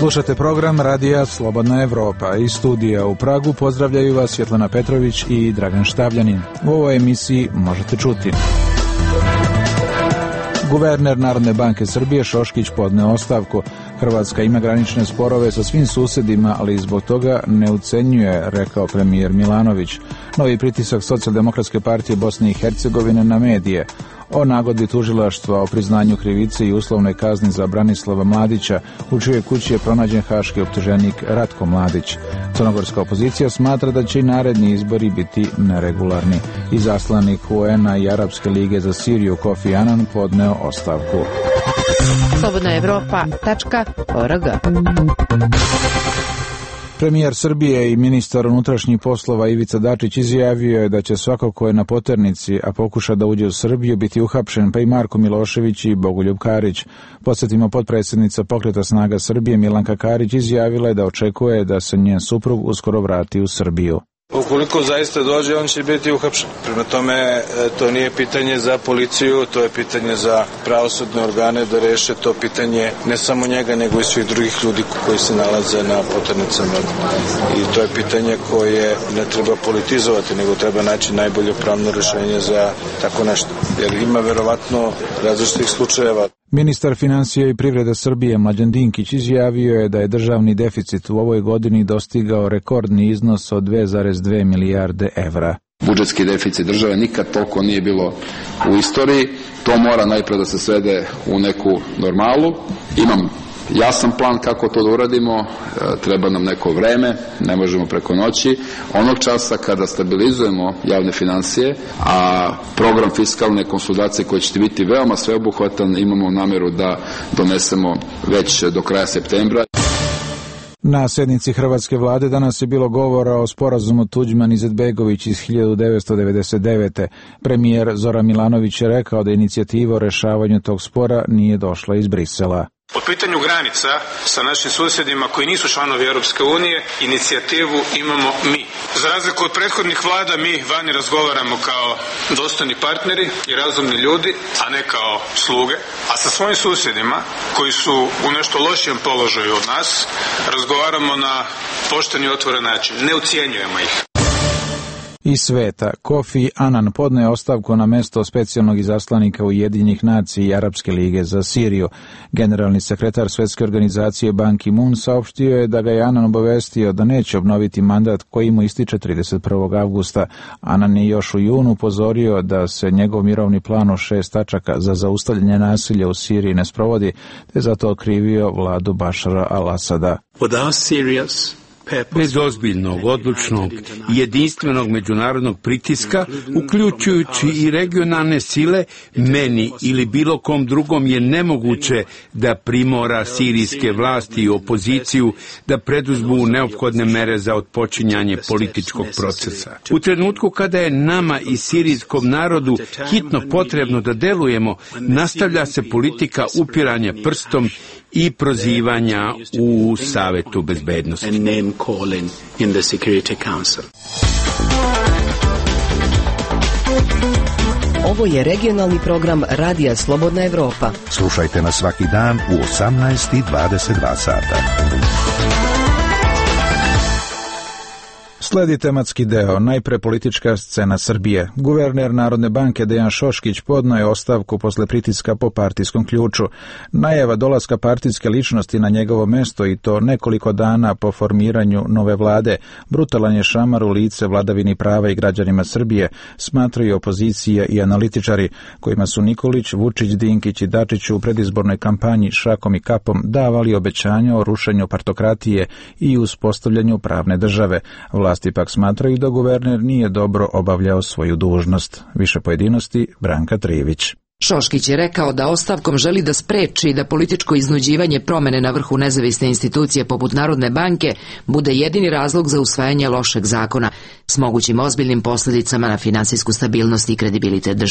Slušate program Radija Slobodna Evropa. Iz studija u Pragu pozdravljaju vas Svetlana Petrović i Dragan Štavljanin. U ovoj emisiji možete čuti: guverner Narodne banke Srbije Šoškić podneo ostavku. Hrvatska ima granične sporove sa svim susedima, ali zbog toga ne ucenjuje, rekao premijer Milanović. Novi pritisak Socijaldemokratske partije Bosne i Hercegovine na medije. O nagodbi tužilaštva o priznanju krivice i uslovnoj kazni za Branislava Mladića, u čijoj kući je pronađen haški optuženik Ratko Mladić. Crnogorska opozicija smatra da će i naredni izbori biti neregularni. Izaslanik UN-a i Arapske lige za Siriju Kofi Annan podneo ostavku. slobodnaevropa.org. Premijer Srbije i ministar unutrašnjih poslova Ivica Dačić izjavio je da će svako ko je na poternici, a pokuša da uđe u Srbiju, biti uhapšen, pa i Marko Milošević i Bogoljub Karić. Podsjetimo, potpredsjednica Pokreta snaga Srbije Milanka Karić izjavila je da očekuje da se njen suprug uskoro vrati u Srbiju. Ukoliko zaista dođe, on će biti uhapšen. Prema tome, to nije pitanje za policiju, to je pitanje za pravosudne organe da reše to pitanje ne samo njega, nego i svih drugih ljudi koji se nalaze na poternicama. I to je pitanje koje ne treba politizovati, nego treba naći najbolje pravno rešenje za tako nešto. Jer ima verovatno različitih slučajeva. Ministar finansija i privrede Srbije Mlađan Dinkić izjavio je da je državni deficit u ovoj godini dostigao rekordni iznos od 2,2 milijarde evra. Budžetski deficit države nikad toliko nije bilo u istoriji. To mora najpre da se svede u neku normalu. Imam jasan plan kako to da uradimo, treba nam neko vreme, ne možemo preko noći. Onog časa kada stabilizujemo javne finansije, a program fiskalne konsolidacije koji će biti veoma sveobuhvatan, imamo nameru da donesemo već do kraja septembra. Na sednici hrvatske vlade danas je bilo govora o sporazumu Tuđman-Izetbegović iz 1999. Premijer Zoran Milanović je rekao da inicijativa o rešavanju tog spora nije došla iz Brisela. Po pitanju granica sa našim susjedima koji nisu članovi Europske unije, inicijativu imamo mi. Za razliku od prethodnih vlada, mi vani razgovaramo kao dostojni partneri i razumni ljudi, a ne kao sluge. A sa svojim susjedima, koji su u nešto lošijem položaju od nas, razgovaramo na pošten i otvoren način. Ne ucijenjujemo ih. Iz sveta, Kofi Annan podneo ostavku na mesto specijalnog izaslanika Ujedinjenih nacija i Arapske lige za Siriju. Generalni sekretar Svetske organizacije Ban Ki-moon saopštio je da ga je Annan obavestio da neće obnoviti mandat koji mu ističe 31. avgusta. Annan je još u junu upozorio da se njegov mirovni plan o 6 tačaka za zaustavljanje nasilja u Siriji ne sprovodi, te zato okrivio vladu Bašara al-Asada. Bez ozbiljnog, odlučnog i jedinstvenog međunarodnog pritiska, uključujući i regionalne sile, meni ili bilo kom drugom je nemoguće da primora sirijske vlasti i opoziciju da preduzmu neophodne mere za otpočinjanje političkog procesa. U trenutku kada je nama i sirijskom narodu hitno potrebno da delujemo, nastavlja se politika upiranja prstom i prozivanja u Savetu bezbednosti. Ovo je regionalni program Radija Slobodna Evropa. Slušajte nas svaki dan u 18:22 sata. Sledi tematski deo, najpre politička scena Srbije. Guverner Narodne banke Dejan Šoškić podneo je ostavku posle pritiska po partijskom ključu. Najava dolaska partijske ličnosti na njegovo mesto i to nekoliko dana po formiranju nove vlade, brutalan je šamar u lice vladavini prava i građanima Srbije, smatraju opozicija i analitičari, kojima su Nikolić, Vučić, Dinkić i Dačić u predizbornoj kampanji šakom i kapom davali obećanja o rušenju partokratije i uspostavljanju pravne države. Vlasti pak smatraju da guverner nije dobro obavljao svoju dužnost. Više pojedinosti, Branka Trijević. Šoškić je rekao da ostavkom želi da spreči da političko iznuđivanje promene na vrhu nezavisne institucije poput Narodne banke bude jedini razlog za usvajanje lošeg zakona s mogućim ozbiljnim posljedicama na finansijsku stabilnost i kredibilitet države.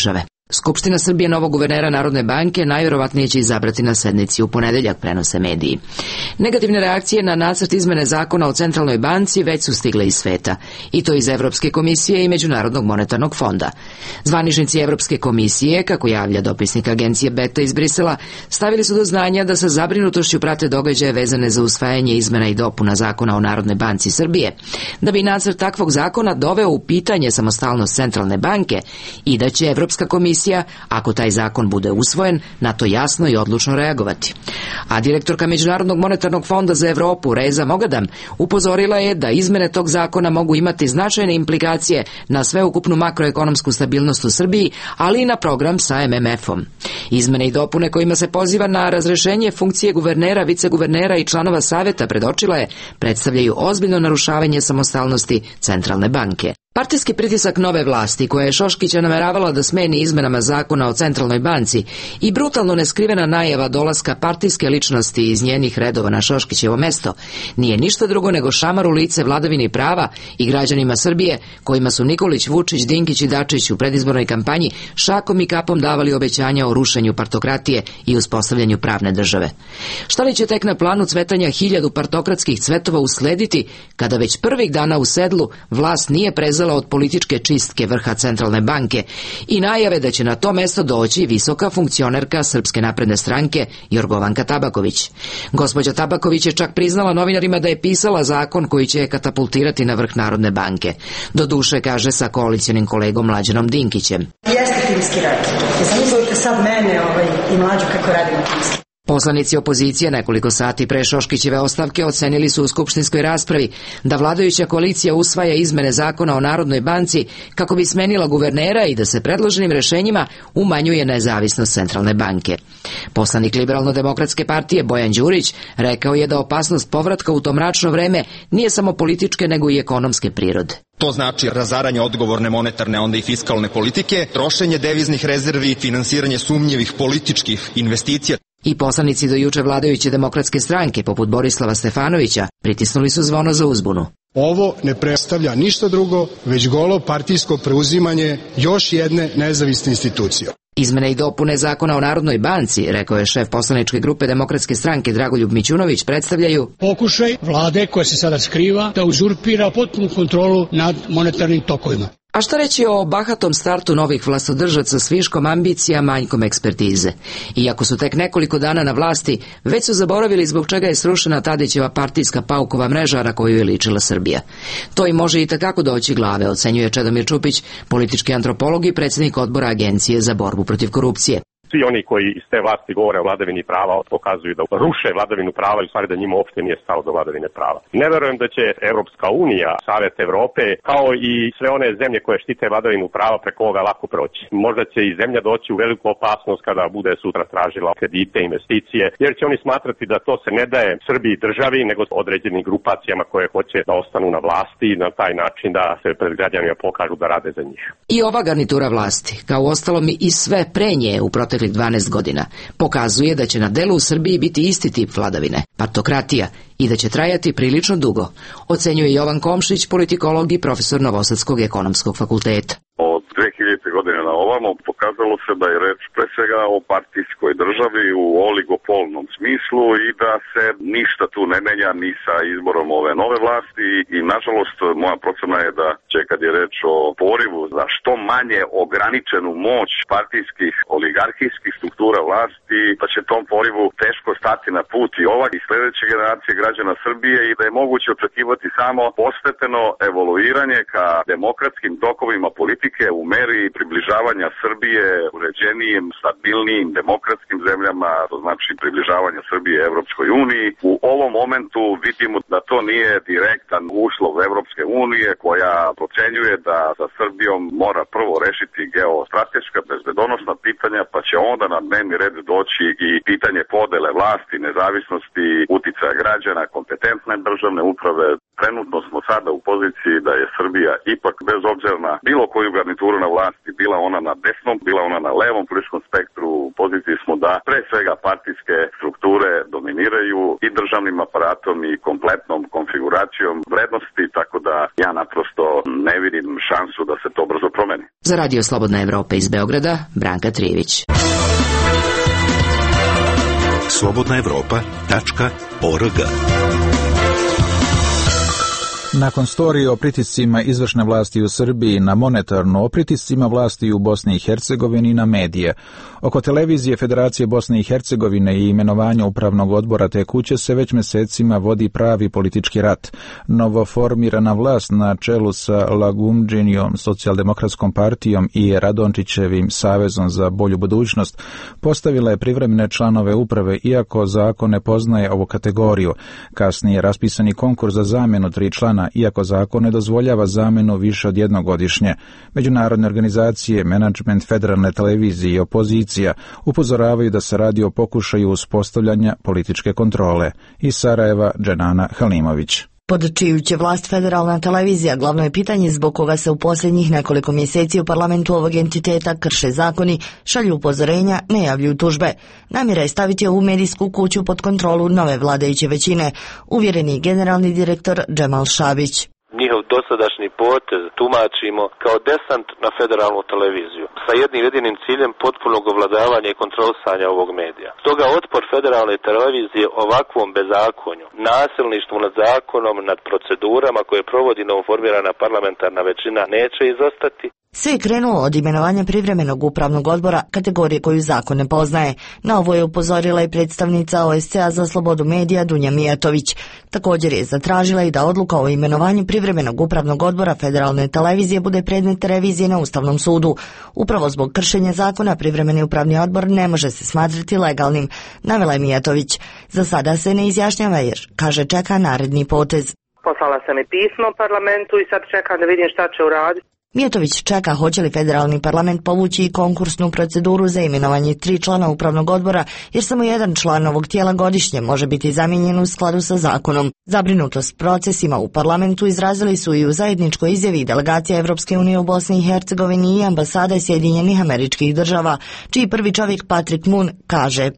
Skupština Srbije novog guvernera Narodne banke najvjerovatnije će izabrati na sednici u ponedeljak, prenose mediji. Negativne reakcije na nacrt izmene zakona o centralnoj banci već su stigle iz sveta, i to iz Evropske komisije i Međunarodnog monetarnog fonda. Zvaničnici Evropske komisije, kako javlja dopisnik agencije Beta iz Brisela, stavili su do znanja da sa zabrinutošću prate događaje vezane za usvajanje izmena i dopuna zakona o Narodnoj banci Srbije, da bi nacrt takvog zakona doveo u pitanje samostalnost centralne banke i da će Evropska komisija, ako taj zakon bude usvojen, na to jasno i odlučno reagovati. A direktorka Međunarodnog monetarnog fonda za Evropu, Reza Mogadam, upozorila je da izmene tog zakona mogu imati značajne implikacije na sveukupnu makroekonomsku stabilnost u Srbiji, ali i na program sa MMF-om. Izmene i dopune kojima se poziva na razrešenje funkcije guvernera, viceguvernera i članova saveta, predočila je, predstavljaju ozbiljno narušavanje samostalnosti centralne banke. Partijski pritisak nove vlasti, koja je Šoškića nameravala da smeni izmenama zakona o centralnoj banci, i brutalno neskrivena najava dolaska partijske ličnosti iz njenih redova na Šoškićevo mesto, nije ništa drugo nego šamar u lice vladavini prava i građanima Srbije, kojima su Nikolić, Vučić, Dinkić i Dačić u predizbornoj kampanji šakom i kapom davali obećanja o rušenju partokratije i uspostavljanju pravne države. Šta li će tek na planu cvetanja 1000 partokratskih cvetova uslediti, kada već prvih dana u sedlu vlast nije prezala od političke čistke vrha centralne banke i najave da će na to mesto doći visoka funkcionerka Srpske napredne stranke Jorgovanka Tabaković. Gospođa Tabaković je čak priznala novinarima da je pisala zakon koji će je katapultirati na vrh Narodne banke. Doduše, kaže, sa koalicionim kolegom Mlađanom Dinkićem. Jeste timski rad. Zamislite sad mene i Mlađu kako radimo timski. Poslanici opozicije nekoliko sati pre Šoškićeve ostavke ocenili su u skupštinskoj raspravi da vladajuća koalicija usvaja izmene zakona o Narodnoj banci kako bi smenila guvernera i da se predloženim rešenjima umanjuje nezavisnost centralne banke. Poslanik Liberalno-demokratske partije Bojan Đurić rekao je da opasnost povratka u to mračno vreme nije samo političke nego i ekonomske prirode. To znači razaranje odgovorne monetarne, onda i fiskalne politike, trošenje deviznih rezervi, finansiranje sumnjivih političkih investicija. I poslanici do juče vladajuće demokratske stranke, poput Borislava Stefanovića, pritisnuli su zvono za uzbunu. Ovo ne predstavlja ništa drugo, već golo partijsko preuzimanje još jedne nezavisne institucije. Izmene i dopune zakona o Narodnoj banci, rekao je šef poslaničke grupe Demokratske stranke Dragoljub Mićunović, predstavljaju pokušaj vlade koja se sada skriva da uzurpira potpunu kontrolu nad monetarnim tokovima. A šta reći o bahatom startu novih vlastodržaca s viškom ambicija, manjkom ekspertize? Iako su tek nekoliko dana na vlasti, već su zaboravili zbog čega je srušena Tadićeva partijska paukova mreža na koju je ličila Srbija. To i može i takako doći glave, ocenjuje Čedomir Čupić, politički antropolog i predsjednik odbora Agencije za borbu protiv korupcije. Svi oni koji iz te vlasti govore o vladavini prava pokazuju da ruše vladavinu prava i u stvari da njima uopšte nije stalo do vladavine prava. Ne verujem da će Evropska unija, Savet Evrope, kao i sve one zemlje koje štite vladavinu prava preko ovoga lako proći. Možda će i zemlja doći u veliku opasnost kada bude sutra tražila kredite, investicije, jer će oni smatrati da to se ne daje Srbiji državi, nego određenim grupacijama koje hoće da ostanu na vlasti i na taj način da se pred građanima pokažu da rade za njih. I ova garnitura vlasti, kao ostalom i sve pre nje u proteklih 12 godina, pokazuje da će na delu u Srbiji biti isti tip vladavine, partokratija, i da će trajati prilično dugo, ocenjuje Jovan Komšić, politikolog i profesor Novosadskog ekonomskog fakulteta. Od 2000. godine na ovamo pokazalo se da je reč pre svega o partijskoj državi u oligopolnom smislu i da se ništa tu ne menja ni sa izborom ove nove vlasti i nažalost moja procena je da će kad je reč o porivu za što manje ograničenu moć partijskih oligarhijskih struktura vlasti, da će tom porivu teško stati na put i ova i sledeće generacije građana Srbije i da je moguće očekivati samo postepeno evoluiranje ka demokratskim tokovima politike u meri približavanja Srbije uređenijim, stabilnijim, demokratskim zemljama, to znači približavanja Srbije Evropskoj uniji. U ovom momentu vidimo da to nije direktan uslov Evropske unije koja procenjuje da sa Srbijom mora prvo rešiti geostrateška bezbedonosna pitanja, pa će onda na dnevni red doći i pitanje podele vlasti, nezavisnosti, uticaja građana, kompetentne državne uprave. Trenutno smo sada u poziciji da je Srbija ipak bez obzira na bilo koju garnituru na vlasti, bila ona na desnom, bila ona na levom političkom spektru, u poziciji smo da pre svega partijske strukture dominiraju i državnim aparatom i kompletnom konfiguracijom vrednosti, tako da ja naprosto ne vidim šansu da se to brzo promeni. Za Radio Slobodna Evropa iz Beograda, Branka Trijević. slobodnaevropa.org. Nakon storije o pritiscima izvršne vlasti u Srbiji na monetarno, o pritiscima vlasti u Bosni i Hercegovini na medije. Oko televizije Federacije Bosne i Hercegovine i imenovanja upravnog odbora te kuće se već mesecima vodi pravi politički rat. Novoformirana vlast na čelu sa Lagumdžinijom, Socijaldemokratskom partijom i Radončićevim Savezom za bolju budućnost postavila je privremene članove uprave, iako zakon ne poznaje ovu kategoriju. Kasnije raspisani konkurs za zamjenu 3 člana, iako zakon ne dozvoljava zamjenu više od jednogodišnje. Međunarodne organizacije, menadžment federalne televizije i opozicija upozoravaju da se radi o pokušaju uspostavljanja političke kontrole. Iz Sarajeva, Dženana Halimović. Pod čiju će vlast federalna televizija, glavno je pitanje zbog koga se u posljednjih nekoliko mjeseci u parlamentu ovog entiteta krše zakoni, šalju upozorenja, ne javljuju tužbe. Namjera je staviti ovu medijsku kuću pod kontrolu nove vladajuće većine, uvjereni generalni direktor Džemal Šabić. Njihov dosadašnji potez tumačimo kao desant na federalnu televiziju sa jednim jedinim ciljem potpunog ovladavanja i kontrolisanja ovog medija. Stoga otpor federalne televizije ovakvom bezakonju, nasilništvu nad zakonom, nad procedurama koje provodi novoformirana parlamentarna većina neće izostati. Sve je krenulo od imenovanja privremenog upravnog odbora, kategorije koju zakon ne poznaje. Na ovo je upozorila i predstavnica OSCE za slobodu medija Dunja Mijatović. Također je zatražila i da odluka o imenovanju privremenog upravnog odbora federalne televizije bude predmet revizije na Ustavnom sudu. Upravo zbog kršenja zakona privremeni upravni odbor ne može se smatrati legalnim, navela je Mijatović. Za sada se ne izjašnjava jer, kaže, čeka naredni potez. Poslala sam i pismo parlamentu i sad čekam da vidim šta će uraditi. Mijatović čeka hoće li federalni parlament povući i konkursnu proceduru za imenovanje 3 člana upravnog odbora, jer samo jedan član ovog tijela godišnje može biti zamijenjen u skladu sa zakonom. Zabrinutost procesima u parlamentu izrazili su i u zajedničkoj izjavi delegacija Evropske unije u Bosni i Hercegovini i ambasade Sjedinjenih Američkih Država, čiji prvi čovjek Patrick Moon kaže: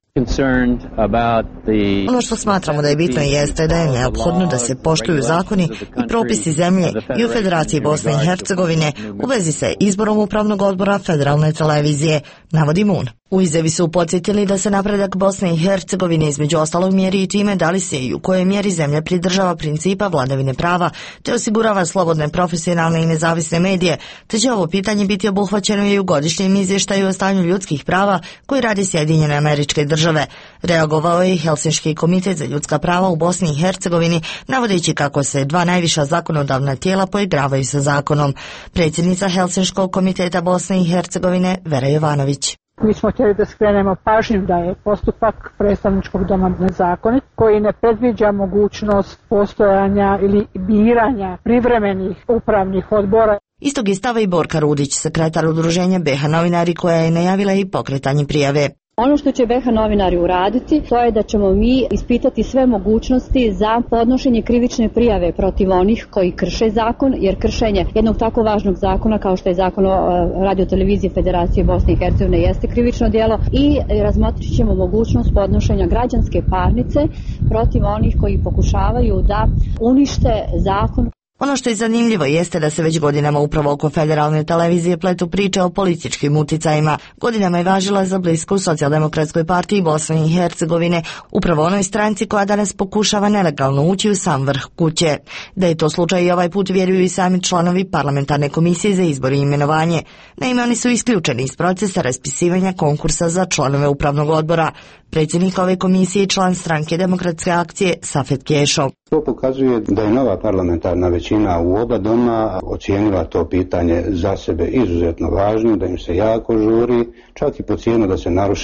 Ono što smatramo da je bitno jeste da je neophodno da se poštuju zakoni i propisi zemlje i u Federaciji Bosne i Hercegovine u vezi sa izborom upravnog odbora federalne televizije, navodi Moon. U izjavi su podsjetili da se napredak Bosne i Hercegovine između ostalog mjeri i time da li se i u kojoj mjeri zemlja pridržava principa vladavine prava te osigurava slobodne, profesionalne i nezavisne medije, te će ovo pitanje biti obuhvaćeno i u godišnjem izvještaju o stanju ljudskih prava koji radi Sjedinjene Američke Države. Reagovao je i Helsinški komitet za ljudska prava u Bosni i Hercegovini, navodeći kako se 2 najviša zakonodavna tijela poigravaju sa zakonom. Predsjednica Helsinškog komiteta Bosne i Hercegovine Vera Jovanović. Mi smo htjeli da skrenemo pažnju da je postupak predstavničkog doma nezakonit, koji ne predviđa mogućnost postojanja ili biranja privremenih upravnih odbora. Istog je stava i Borka Rudić, sekretar udruženja BH Novinari, koja je najavila i pokretanje prijave. Ono što će BH Novinari uraditi, to je da ćemo mi ispitati sve mogućnosti za podnošenje krivične prijave protiv onih koji krše zakon, jer kršenje jednog tako važnog zakona kao što je zakon o radioteleviziji Federacije Bosne i Hercegovine jeste krivično djelo, i razmotrit ćemo mogućnost podnošenja građanske parnice protiv onih koji pokušavaju da unište zakon. Ono što je zanimljivo jeste da se već godinama upravo oko federalne televizije pletu priče o političkim uticajima. Godinama je važila za blisku Socijaldemokratskoj partiji Bosne i Hercegovine, upravo onoj stranci koja danas pokušava nelegalno ući u sam vrh kuće. Da je to slučaj i ovaj put vjeruju i sami članovi parlamentarne komisije za izbor i imenovanje. Naime, oni su isključeni iz procesa raspisivanja konkursa za članove upravnog odbora. Predsjednik ove komisije i član stranke Demokratske akcije Safet Kešo. To pokazuje da je nova parlamentarna većina u oba doma ocijenila to pitanje za sebe izuzetno važno, da im se jako žuri, čak i po cijenu da se naruše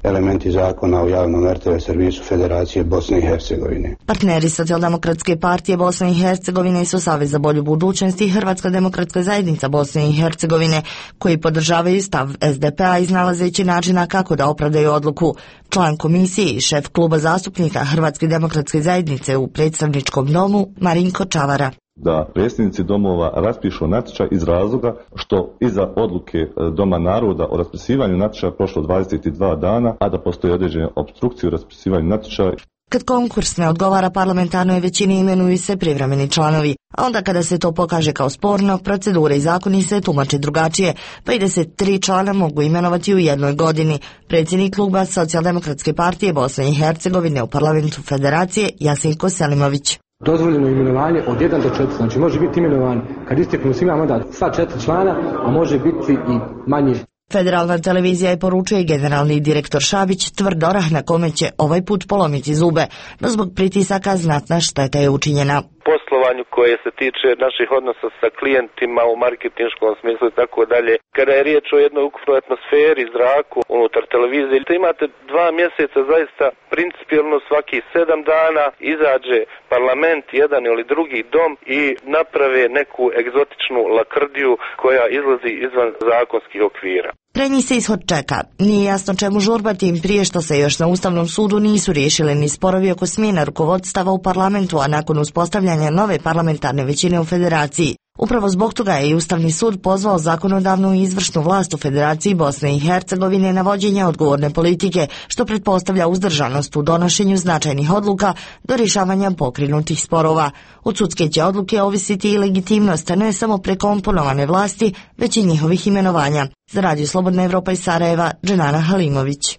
elementi zakona o javnom RTV servisu Federacije Bosne i Hercegovine. Partneri Socijaldemokratske partije Bosne i Hercegovine su Savez za bolju budućnost i Hrvatska demokratska zajednica Bosne i Hercegovine, koji podržavaju stav SDP-a iznalazeći načina kako da opravdaju odluku. Član komisije i šef kluba zastupnika Hrvatske demokratske zajednice u predstavničkom domu Marinko Čavara. Da predsjednici domova raspišu natječaj iz razloga što iza odluke Doma naroda o raspisivanju natječaja prošlo 22 dana, a da postoji određene opstrukcije u raspisivanju natječaja. Kad konkurs ne odgovara parlamentarnoj većini, imenuju se privremeni članovi, a onda kada se to pokaže kao sporno, procedure i zakoni se tumače drugačije, pa i 3 člana mogu imenovati u jednoj godini. Predsjednik kluba Socijaldemokratske partije Bosne i Hercegovine u parlamentu Federacije Jasinko Selimović. Dozvoljeno imenovanje od 1 do 4, znači može biti imenovan kad isteknu svima mandat sva 4 člana, a može biti i manje. Federalna televizija je poručio i generalni direktor Šabić tvrd orah na kome će ovaj put polomiti zube, no zbog pritisaka znatna šteta je učinjena. Poslovanju koje se tiče naših odnosa sa klijentima u marketinškom smislu i tako dalje. Kada je riječ o jednoj ukupnoj atmosferi, zraku unutar televizije, imate 2 mjeseca zaista principijelno svaki 7 dana izađe parlament, jedan ili drugi dom i naprave neku egzotičnu lakrdiju koja izlazi izvan zakonskih okvira. Pre njih se ishod čeka. Nije jasno čemu žurba, tim prije što se još na Ustavnom sudu nisu riješili ni sporovi oko smjena rukovodstava u parlamentu, a nakon uspostavljanja nove parlamentarne većine u Federaciji. Upravo zbog toga je i Ustavni sud pozvao zakonodavnu i izvršnu vlast u Federaciji Bosne i Hercegovine na vođenje odgovorne politike, što pretpostavlja uzdržanost u donošenju značajnih odluka do rješavanja pokrenutih sporova. Od sudske će odluke ovisiti i legitimnost, ne samo prekomponovane vlasti, već i njihovih imenovanja. Za Radio Slobodna Evropa iz Sarajeva, Dženana Halimović.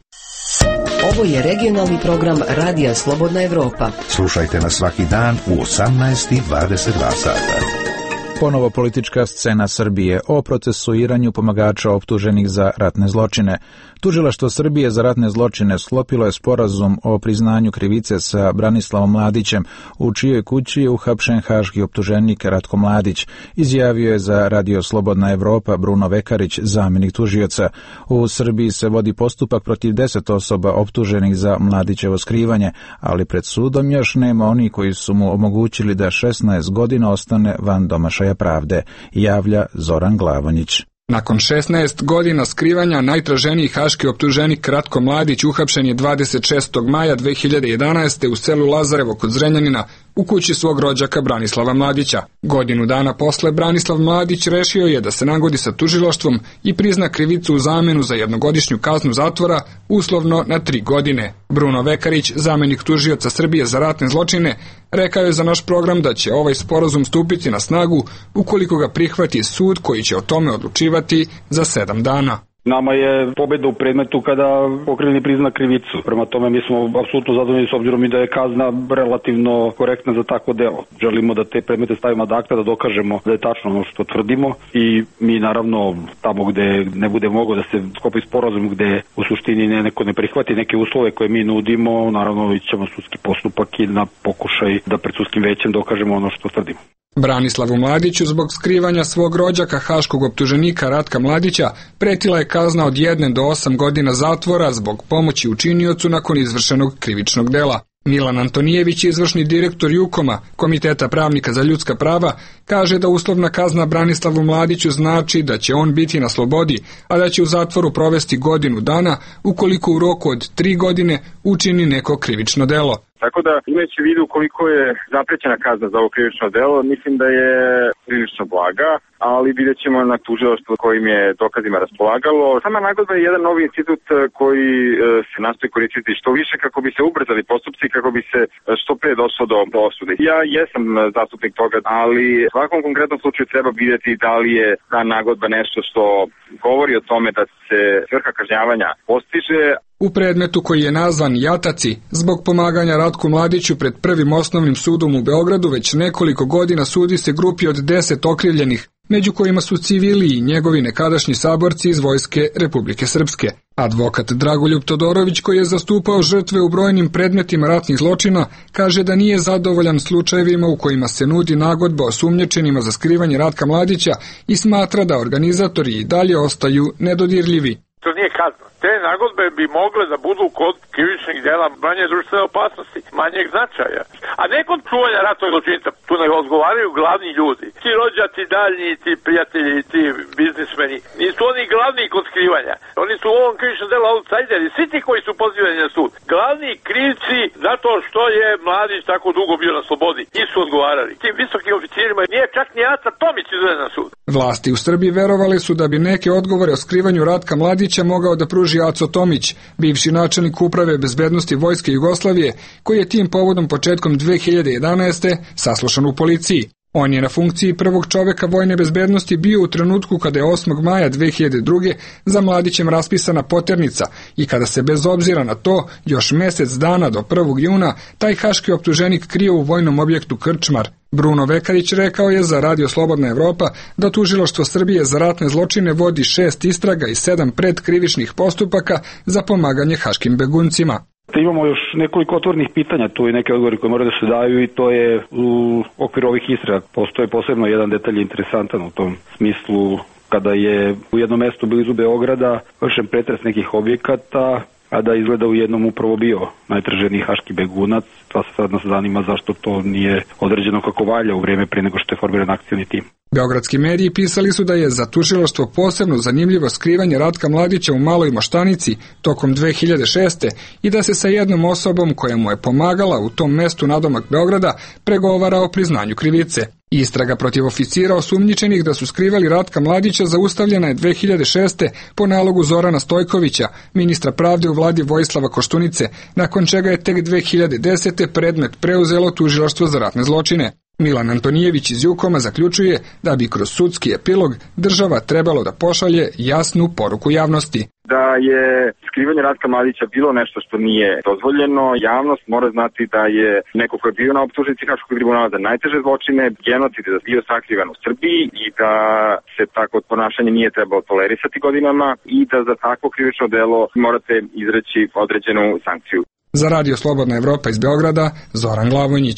Ovo je regionalni program Radija Slobodna Evropa. Slušajte nas svaki dan u 18:22 sata. Ponovo politička scena Srbije o procesuiranju pomagača optuženih za ratne zločine. Tužilaštvo Srbije za ratne zločine sklopilo je sporazum o priznanju krivice sa Branislavom Mladićem, u čijoj kući je uhapšen haški optuženik Ratko Mladić, izjavio je za Radio Slobodna Evropa Bruno Vekarić, zamjenik tužioca. U Srbiji se vodi postupak protiv 10 osoba optuženih za Mladićevo skrivanje, ali pred sudom još nema oni koji su mu omogućili da 16 godina ostane van domašaja pravde, javlja Zoran Glavonjić. Nakon 16 godina skrivanja, najtraženiji haški optuženik Ratko Mladić uhapšen je 26. maja 2011. u selu Lazarevo kod Zrenjanina u kući svog rođaka Branislava Mladića. Godinu dana posle Branislav Mladić rešio je da se nagodi sa tužilaštvom i prizna krivicu u zamenu za jednogodišnju kaznu zatvora, uslovno na 3 godine. Bruno Vekarić, zamjenik tužioca Srbije za ratne zločine, rekao je za naš program da će ovaj sporazum stupiti na snagu ukoliko ga prihvati sud koji će o tome odlučivati za 7 dana. Nama je pobeda u predmetu kada okrivljeni prizna krivicu. Prema tome mi smo apsolutno zadovoljni s obzirom i da je kazna relativno korektna za takvo delo. Želimo da te predmete stavimo ad acta, da dokažemo da je tačno ono što tvrdimo i mi naravno tamo gde ne bude moglo da se sklopi sporazum, gde u suštini neko ne prihvati neke uslove koje mi nudimo, naravno ićemo sudski postupak i na pokušaj da pred sudskim većem dokažemo ono što tvrdimo. Branislavu Mladiću zbog skrivanja svog rođaka haškog optuženika Ratka Mladića pretila je kazna od 1 do 8 godina zatvora zbog pomoći učiniocu nakon izvršenog krivičnog dela. Milan Antonijević, izvršni direktor Jukoma, Komiteta pravnika za ljudska prava, kaže da uslovna kazna Branislavu Mladiću znači da će on biti na slobodi, a da će u zatvoru provesti godinu dana ukoliko u roku od 3 godine učini neko krivično delo. Tako da, imajući u vidu koliko je zaprećena kazna za ovo krivično delo, mislim da je prilično blaga, ali vidjet ćemo na tužilaštvu kojim je dokazima raspolagalo. Sama nagodba je jedan novi institut koji se nastoji koristiti što više kako bi se ubrzali postupci, kako bi se što pre došlo do osude. Ja jesam zastupnik toga, ali u svakom konkretnom slučaju treba vidjeti da li je ta nagodba nešto što govori o tome da se svrha kažnjavanja postiže. U predmetu koji je nazvan Jataci, zbog pomaganja Ratku Mladiću pred Prvim osnovnim sudom u Beogradu već nekoliko godina sudi se grupi od 10 okrivljenih, među kojima su civili i njegovi nekadašnji saborci iz Vojske Republike Srpske. Advokat Dragoljub Todorović, koji je zastupao žrtve u brojnim predmetima ratnih zločina, kaže da nije zadovoljan slučajevima u kojima se nudi nagodba osumnjičenima za skrivanje Ratka Mladića i smatra da organizatori i dalje ostaju nedodirljivi. To nije kazna. Te nagodbe bi mogle da budu kod krivičnih dela manje društvene opasnosti, manjeg značaja. A ne kod čuvanja ratnog zločinca. Tu ne odgovaraju glavni ljudi. Ti rođaci daljni, ti prijatelji, ti biznismeni. Nisu oni glavni kod skrivanja. Oni su u ovom krivičnom delu outsideri. Svi ti koji su pozivani na sud. Glavni krivci zato što je Mladić tako dugo bio na slobodi. Nisu odgovarali. Tim visokim oficirima nije čak ni Aca Tomić izveden na sud. Vlasti u Srbiji verovali su da bi neke odgovore o skrivanju Ratka Mladića mogao da pruži Aco Tomić, bivši načelnik uprave bezbednosti Vojske Jugoslavije, koji je tim povodom početkom 2011. saslušan u policiji. On je na funkciji prvog čoveka vojne bezbednosti bio u trenutku kada je 8. maja 2002. za Mladićem raspisana poternica i kada se bez obzira na to još mesec dana do 1. juna taj haški optuženik krio u vojnom objektu Krčmar. Bruno Vekarić rekao je za Radio Slobodna Evropa da Tužilaštvo Srbije za ratne zločine vodi 6 istraga i 7 predkrivičnih postupaka za pomaganje haškim beguncima. Imamo još nekoliko otvornih pitanja, tu i neke odgovori koje moraju da se daju i to je u okviru ovih istraga. Postoje posebno jedan detalj interesantan u tom smislu kada je u jednom mestu blizu Beograda vršen pretres nekih objekata, a da izgleda u jednom upravo bio najtraženiji haški begunac. Pa se sad nas zanima zašto to nije određeno kako valja u vrijeme pre nego što je formiran akcioni tim. Beogradski mediji pisali su da je za tužilaštvo posebno zanimljivo skrivanje Ratka Mladića u Maloj Moštanici tokom 2006. i da se sa jednom osobom koja mu je pomagala u tom mestu nadomak Beograda pregovara o priznanju krivice. Istraga protiv oficira osumnjičenih da su skrivali Ratka Mladića zaustavljena je 2006. po nalogu Zorana Stojkovića, ministra pravde u vladi Vojislava Koštunice, nakon čega je tek 2010. predmet preuzelo tužilaštvo za ratne zločine. Milan Antonijević iz Jukoma zaključuje da bi kroz sudski epilog država trebalo da pošalje jasnu poruku javnosti. Da je skrivanje Ratka Mladića bilo nešto što nije dozvoljeno, javnost mora znati da je neko ko je bio na optužnici Haškog tribunala za najteže zločine, genocid da je bio sakrivan u Srbiji i da se tako ponašanje nije trebalo tolerisati godinama i da za takvo krivično delo morate izreći određenu sankciju. Za Radio Slobodna Evropa iz Beograda, Zoran Glavonjić.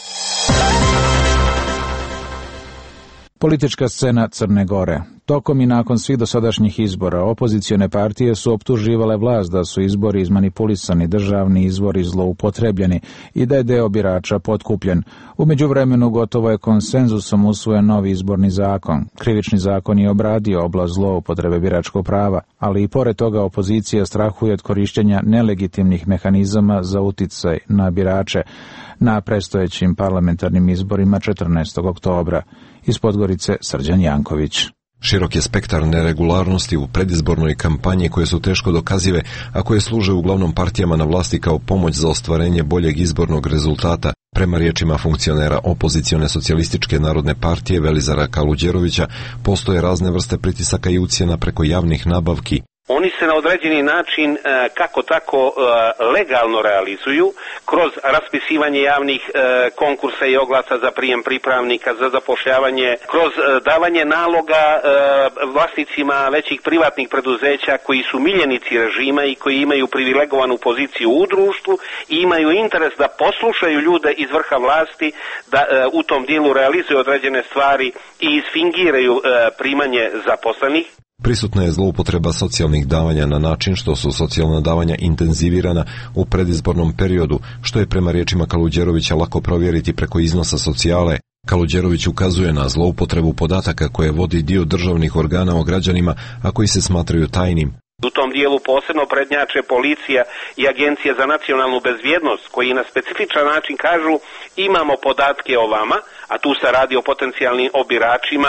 Politička scena Crne Gore. Tokom i nakon svih dosadašnjih izbora, opozicione partije su optuživale vlast da su izbori izmanipulisani, državni izvori zloupotrebljeni i da je deo birača potkupljen. U međuvremenu gotovo je konsenzusom usvojen novi izborni zakon. Krivični zakon je obradio oblast zloupotrebe biračkog prava, ali i pored toga opozicija strahuje od korišćenja nelegitimnih mehanizama za uticaj na birače na predstojećim parlamentarnim izborima 14. oktobra. Iz Podgorice Srđan Janković. Širok je spektar neregularnosti u predizbornoj kampanji koje su teško dokazive, a koje služe uglavnom partijama na vlasti kao pomoć za ostvarenje boljeg izbornog rezultata. Prema riječima funkcionera opozicione socijalističke narodne partije Velizara Kaluđerovića, postoje razne vrste pritisaka i ucjena preko javnih nabavki. Oni se na određeni način kako tako legalno realizuju kroz raspisivanje javnih konkursa i oglasa za prijem pripravnika, za zapošljavanje, kroz davanje naloga vlasnicima većih privatnih preduzeća koji su miljenici režima i koji imaju privilegovanu poziciju u društvu i imaju interes da poslušaju ljude iz vrha vlasti, da u tom dijelu realizuju određene stvari i isfingiraju primanje zaposlenih. Prisutna je zloupotreba socijalnih davanja na način što su socijalna davanja intenzivirana u predizbornom periodu, što je prema riječima Kaluđerovića lako provjeriti preko iznosa socijale. Kaluđerović ukazuje na zloupotrebu podataka koje vodi dio državnih organa o građanima, a koji se smatraju tajnim. U tom dijelu posebno prednjače policija i Agencija za nacionalnu bezbjednost koji na specifičan način kažu imamo podatke o vama, a tu se radi o potencijalnim biračima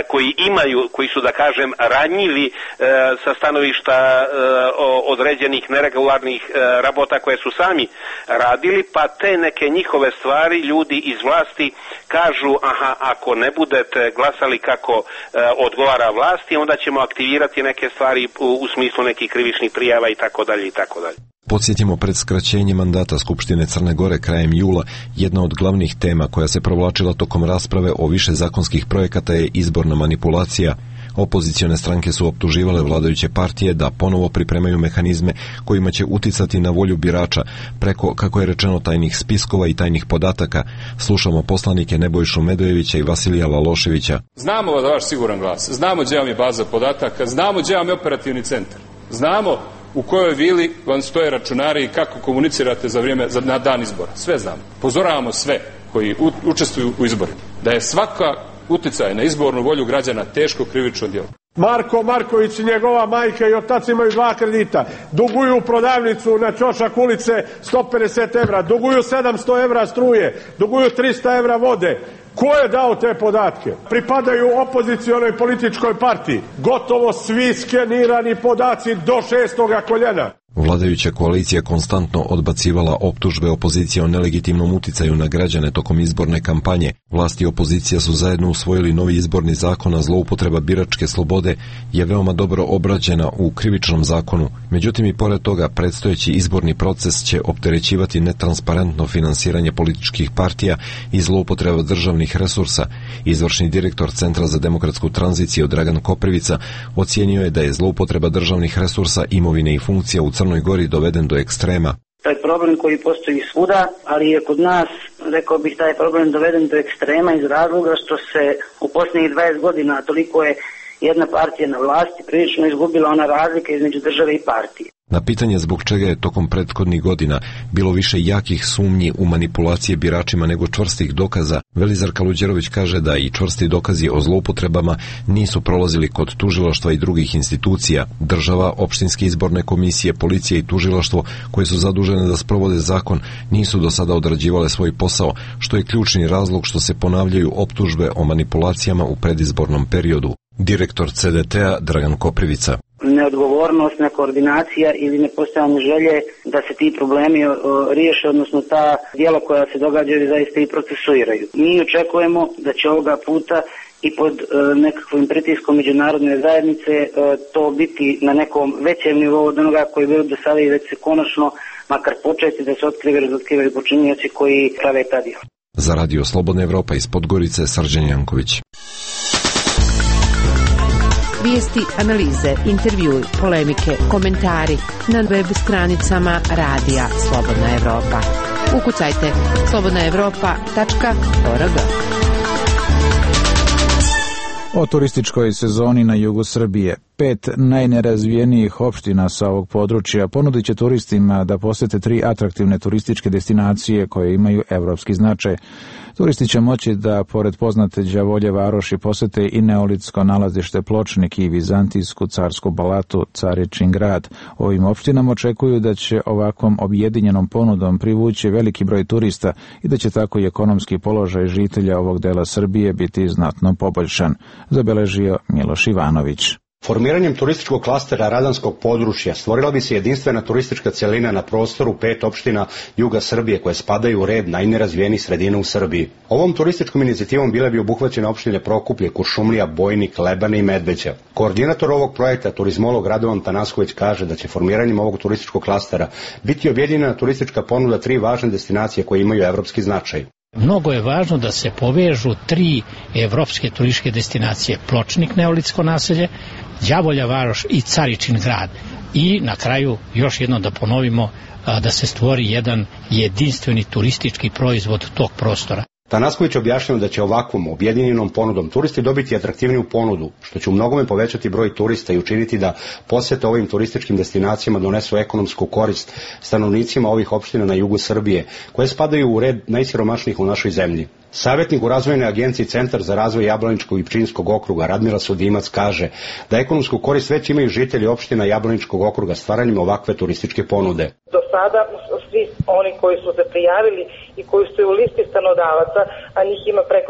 koji su da kažem ranjivi sa stanovišta određenih neregularnih rabota koje su sami radili, pa te neke njihove stvari ljudi iz vlasti kažu aha, ako ne budete glasali kako odgovara vlasti, onda ćemo aktivirati neke stvari u smislu nekih krivičnih prijava i tako dalje i tako dalje. Podsjetimo, pred skraćenje mandata Skupštine Crne Gore krajem jula, jedna od glavnih tema koja se provlačila tokom rasprave o više zakonskih projekata je izborna manipulacija. Opozicione stranke su optuživale vladajuće partije da ponovo pripremaju mehanizme kojima će uticati na volju birača preko, kako je rečeno, tajnih spiskova i tajnih podataka. Slušamo poslanike Nebojšu Medojevića i Vasilija Laloševića. Znamo da vaš siguran glas, znamo gdje vam je baza podataka, znamo gdje vam je operativni centar. Znamo u kojoj vili vam stoje računari i kako komunicirate na dan izbora. Sve znamo. Pozoravamo sve koji učestvuju u izborima da je svaka uticaj na izbornu volju građana teško krivično djelo. Marko Marković i njegova majka i otac imaju 2 kredita. Duguju prodavnicu na Ćošak ulice 150 evra, duguju 700 evra struje, duguju 300 evra vode. Ko je dao te podatke? Pripadaju opozicionoj političkoj partiji. Gotovo svi skenirani podaci do 6. koljena. Vladajuća koalicija konstantno odbacivala optužbe opozicije o nelegitimnom uticaju na građane tokom izborne kampanje. Vlast i opozicija su zajedno usvojili novi izborni zakon, a zloupotreba biračke slobode je veoma dobro obrađena u krivičnom zakonu. Međutim, i pored toga, predstojeći izborni proces će opterećivati netransparentno finansiranje političkih partija i zloupotreba državnih resursa. Izvršni direktor Centra za demokratsku tranziciju Dragan Koprivica ocijenio je da je zloupotreba državnih resursa, imovine i funkcija u Crnoj Gori doveden do ekstrema. To je problem koji postoji svuda, ali je kod nas, rekao bih, taj problem doveden do ekstrema iz razloga što se u posljednjih 20 godina toliko je jedna partija na vlasti prilično izgubila ona razlika između države i partije. Na pitanje zbog čega je tokom prethodnih godina bilo više jakih sumnji u manipulacije biračima nego čvrstih dokaza, Velizar Kaluđerović kaže da i čvrsti dokazi o zloupotrebama nisu prolazili kod tužilaštva i drugih institucija. Država, opštinske izborne komisije, policija i tužilaštvo, koje su zadužene da sprovode zakon, nisu do sada odrađivale svoj posao, što je ključni razlog što se ponavljaju optužbe o manipulacijama u predizbornom periodu. Direktor CDT-a Dragan Koprivica. Neodgovornost, nekoordinacija ili nepostojanje želje da se ti problemi riješe, odnosno ta djela koja se događaju zaista i procesuiraju. Mi očekujemo da će ovoga puta i pod nekakvim pritiskom međunarodne zajednice to biti na nekom većem nivou od onoga koji je bio do sada i da će se konačno makar početi da se otkrivaju počinioci koji prave ta djela. Za Radio Slobodna Evropa iz Podgorice, Srđan Janković. Vijesti, analize, intervjui, polemike, komentari na web stranicama Radija Slobodna Evropa. Ukucajte slobodnaevropa.org. O turističkoj sezoni na jugu Srbije. 5 najnerazvijenijih opština sa ovog područja ponudit će turistima da posete 3 atraktivne turističke destinacije koje imaju evropski značaj. Turisti će moći da, pored poznate Đavolje varoši, posete i neolitsko nalazište Pločnik i vizantijsku carsku balatu Caričin grad. Ovim opštinama očekuju da će ovakvom objedinjenom ponudom privući veliki broj turista i da će tako i ekonomski položaj žitelja ovog dela Srbije biti znatno poboljšan, zabeležio Miloš Ivanović. Formiranjem turističkog klastera radanskog područja stvorila bi se jedinstvena turistička celina na prostoru 5 opština juga Srbije koje spadaju u red najnerazvijenijih sredina u Srbiji. Ovom turističkom inicijativom bile bi obuhvaćene opštine Prokuplje, Kuršumlija, Bojnik, Lebane i Medveđa. Koordinator ovog projekta, turizmolog Radovan Tanasković, kaže da će formiranjem ovog turističkog klastera biti objedinjena turistička ponuda 3 važne destinacije koje imaju evropski značaj. Mnogo je važno da se povežu 3 evropske turističke destinacije: Pločnik, neolitsko naselje, Đavolja varoš i Caričin grad. I na kraju još jednom da ponovimo da se stvori jedan jedinstveni turistički proizvod tog prostora. Tanasković objašnjava da će ovakvom objedinjenom ponudom turisti dobiti atraktivniju ponudu, što će u mnogome povećati broj turista i učiniti da posete ovim turističkim destinacijama donesu ekonomsku korist stanovnicima ovih opština na jugu Srbije, koje spadaju u red najsiromašnijih u našoj zemlji. Savjetnik u Razvojnoj agenciji Centar za razvoj Jablaničkog i Pčinjskog okruga Radmila Sudimac kaže da ekonomsku korist već imaju žitelji opština Jablaničkog okruga stvaranjem ovakve turističke ponude. Do sada svi oni koji su se prijavili i koji su u listi stanodavaca, a njih ima preko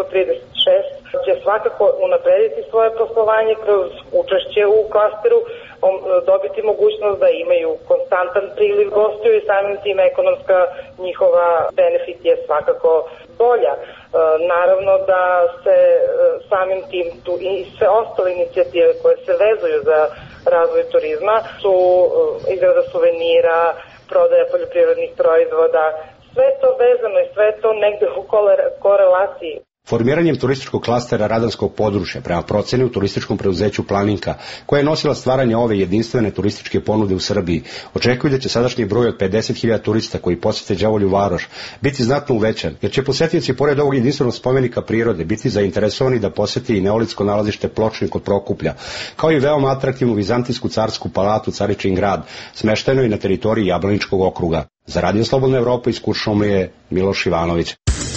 36, će svakako unaprediti svoje poslovanje kroz učešće u klasteru, dobiti mogućnost da imaju konstantan priliv gostiju i samim tim ekonomska njihova benefit je svakako bolja. Naravno da se samim tim tu i sve ostale inicijative koje se vezuju za razvoj turizma su izrada suvenira, prodaja poljoprivrednih proizvoda, sve to vezano i sve to negde u korelaciji. Formiranjem turističkog klastera Radanskog područja prema proceni u turističkom preuzeću Planinka, koja je nosila stvaranje ove jedinstvene turističke ponude u Srbiji, očekuju da će sadašnji broj od 50.000 turista koji posete Đavolju Varoš biti znatno uvećan, jer će posetioci pored ovog jedinstvenog spomenika prirode biti zainteresovani da poseti i neolitsko nalazište Pločnik kod Prokuplja, kao i veoma atraktivnu vizantijsku carsku palatu Caričin grad, smešteno i na teritoriji Jablaničkog okruga. Za Radio Slobodna Evropa iz Kuršumlije, Miloš Ivanović.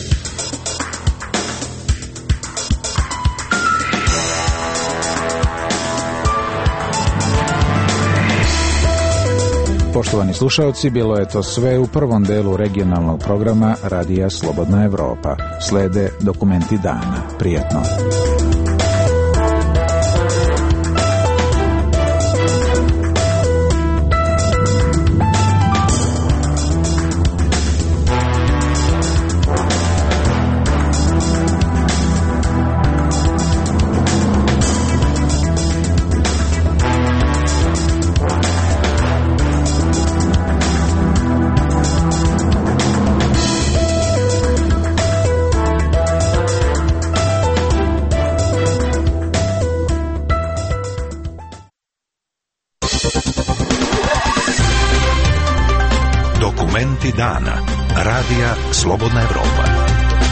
Poštovani slušalci, bilo je to sve u prvom delu regionalnog programa Radija Slobodna Evropa. Slede dokumenti dana. Prijatno. Dokumenti dana. Radija Slobodna Evropa.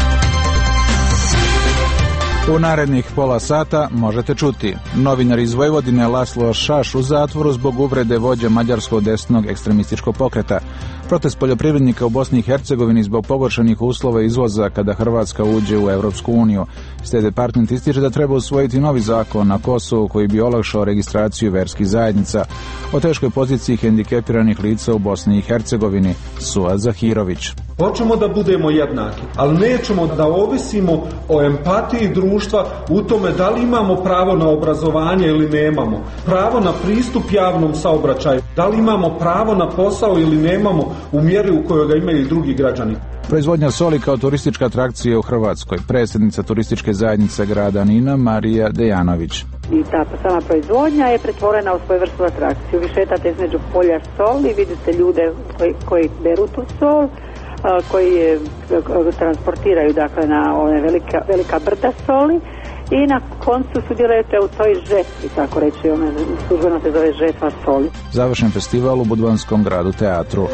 U narednih pola sata možete čuti: novinar iz Vojvodine Laslo Šaš u zatvoru zbog uvrede vođe mađarskog desnog ekstremističkog pokreta, protest poljoprivrednika u Bosni i Hercegovini zbog pogoršanih uslova izvoza kada Hrvatska uđe u Evropsku uniju. State Department ističe da treba usvojiti novi zakon na Kosovu koji bi olakšao registraciju verskih zajednica. O teškoj poziciji hendikepiranih lica u Bosni i Hercegovini, Suad Zahirović. Hoćemo da budemo jednaki, ali nećemo da ovisimo o empatiji društva u tome da li imamo pravo na obrazovanje ili nemamo, pravo na pristup javnom saobraćaju, da li imamo pravo na posao ili nemamo u mjeri u kojoj ga imaju i drugi građani. Proizvodnja soli kao turistička atrakcija u Hrvatskoj. Predsjednica turističke zajednice grada Nina Marija Dejanović. I ta sama proizvodnja je pretvorena u svoju vrstu atrakciju. Vi šetate između polja soli, vidite ljude koji beru tu sol, koji je transportiraju dakle na one velika brda soli i na koncu sudjelujete u toj žetvi, tako reći, ona službeno se zove žetva soli. Završen festival u Budvanskom gradu teatru.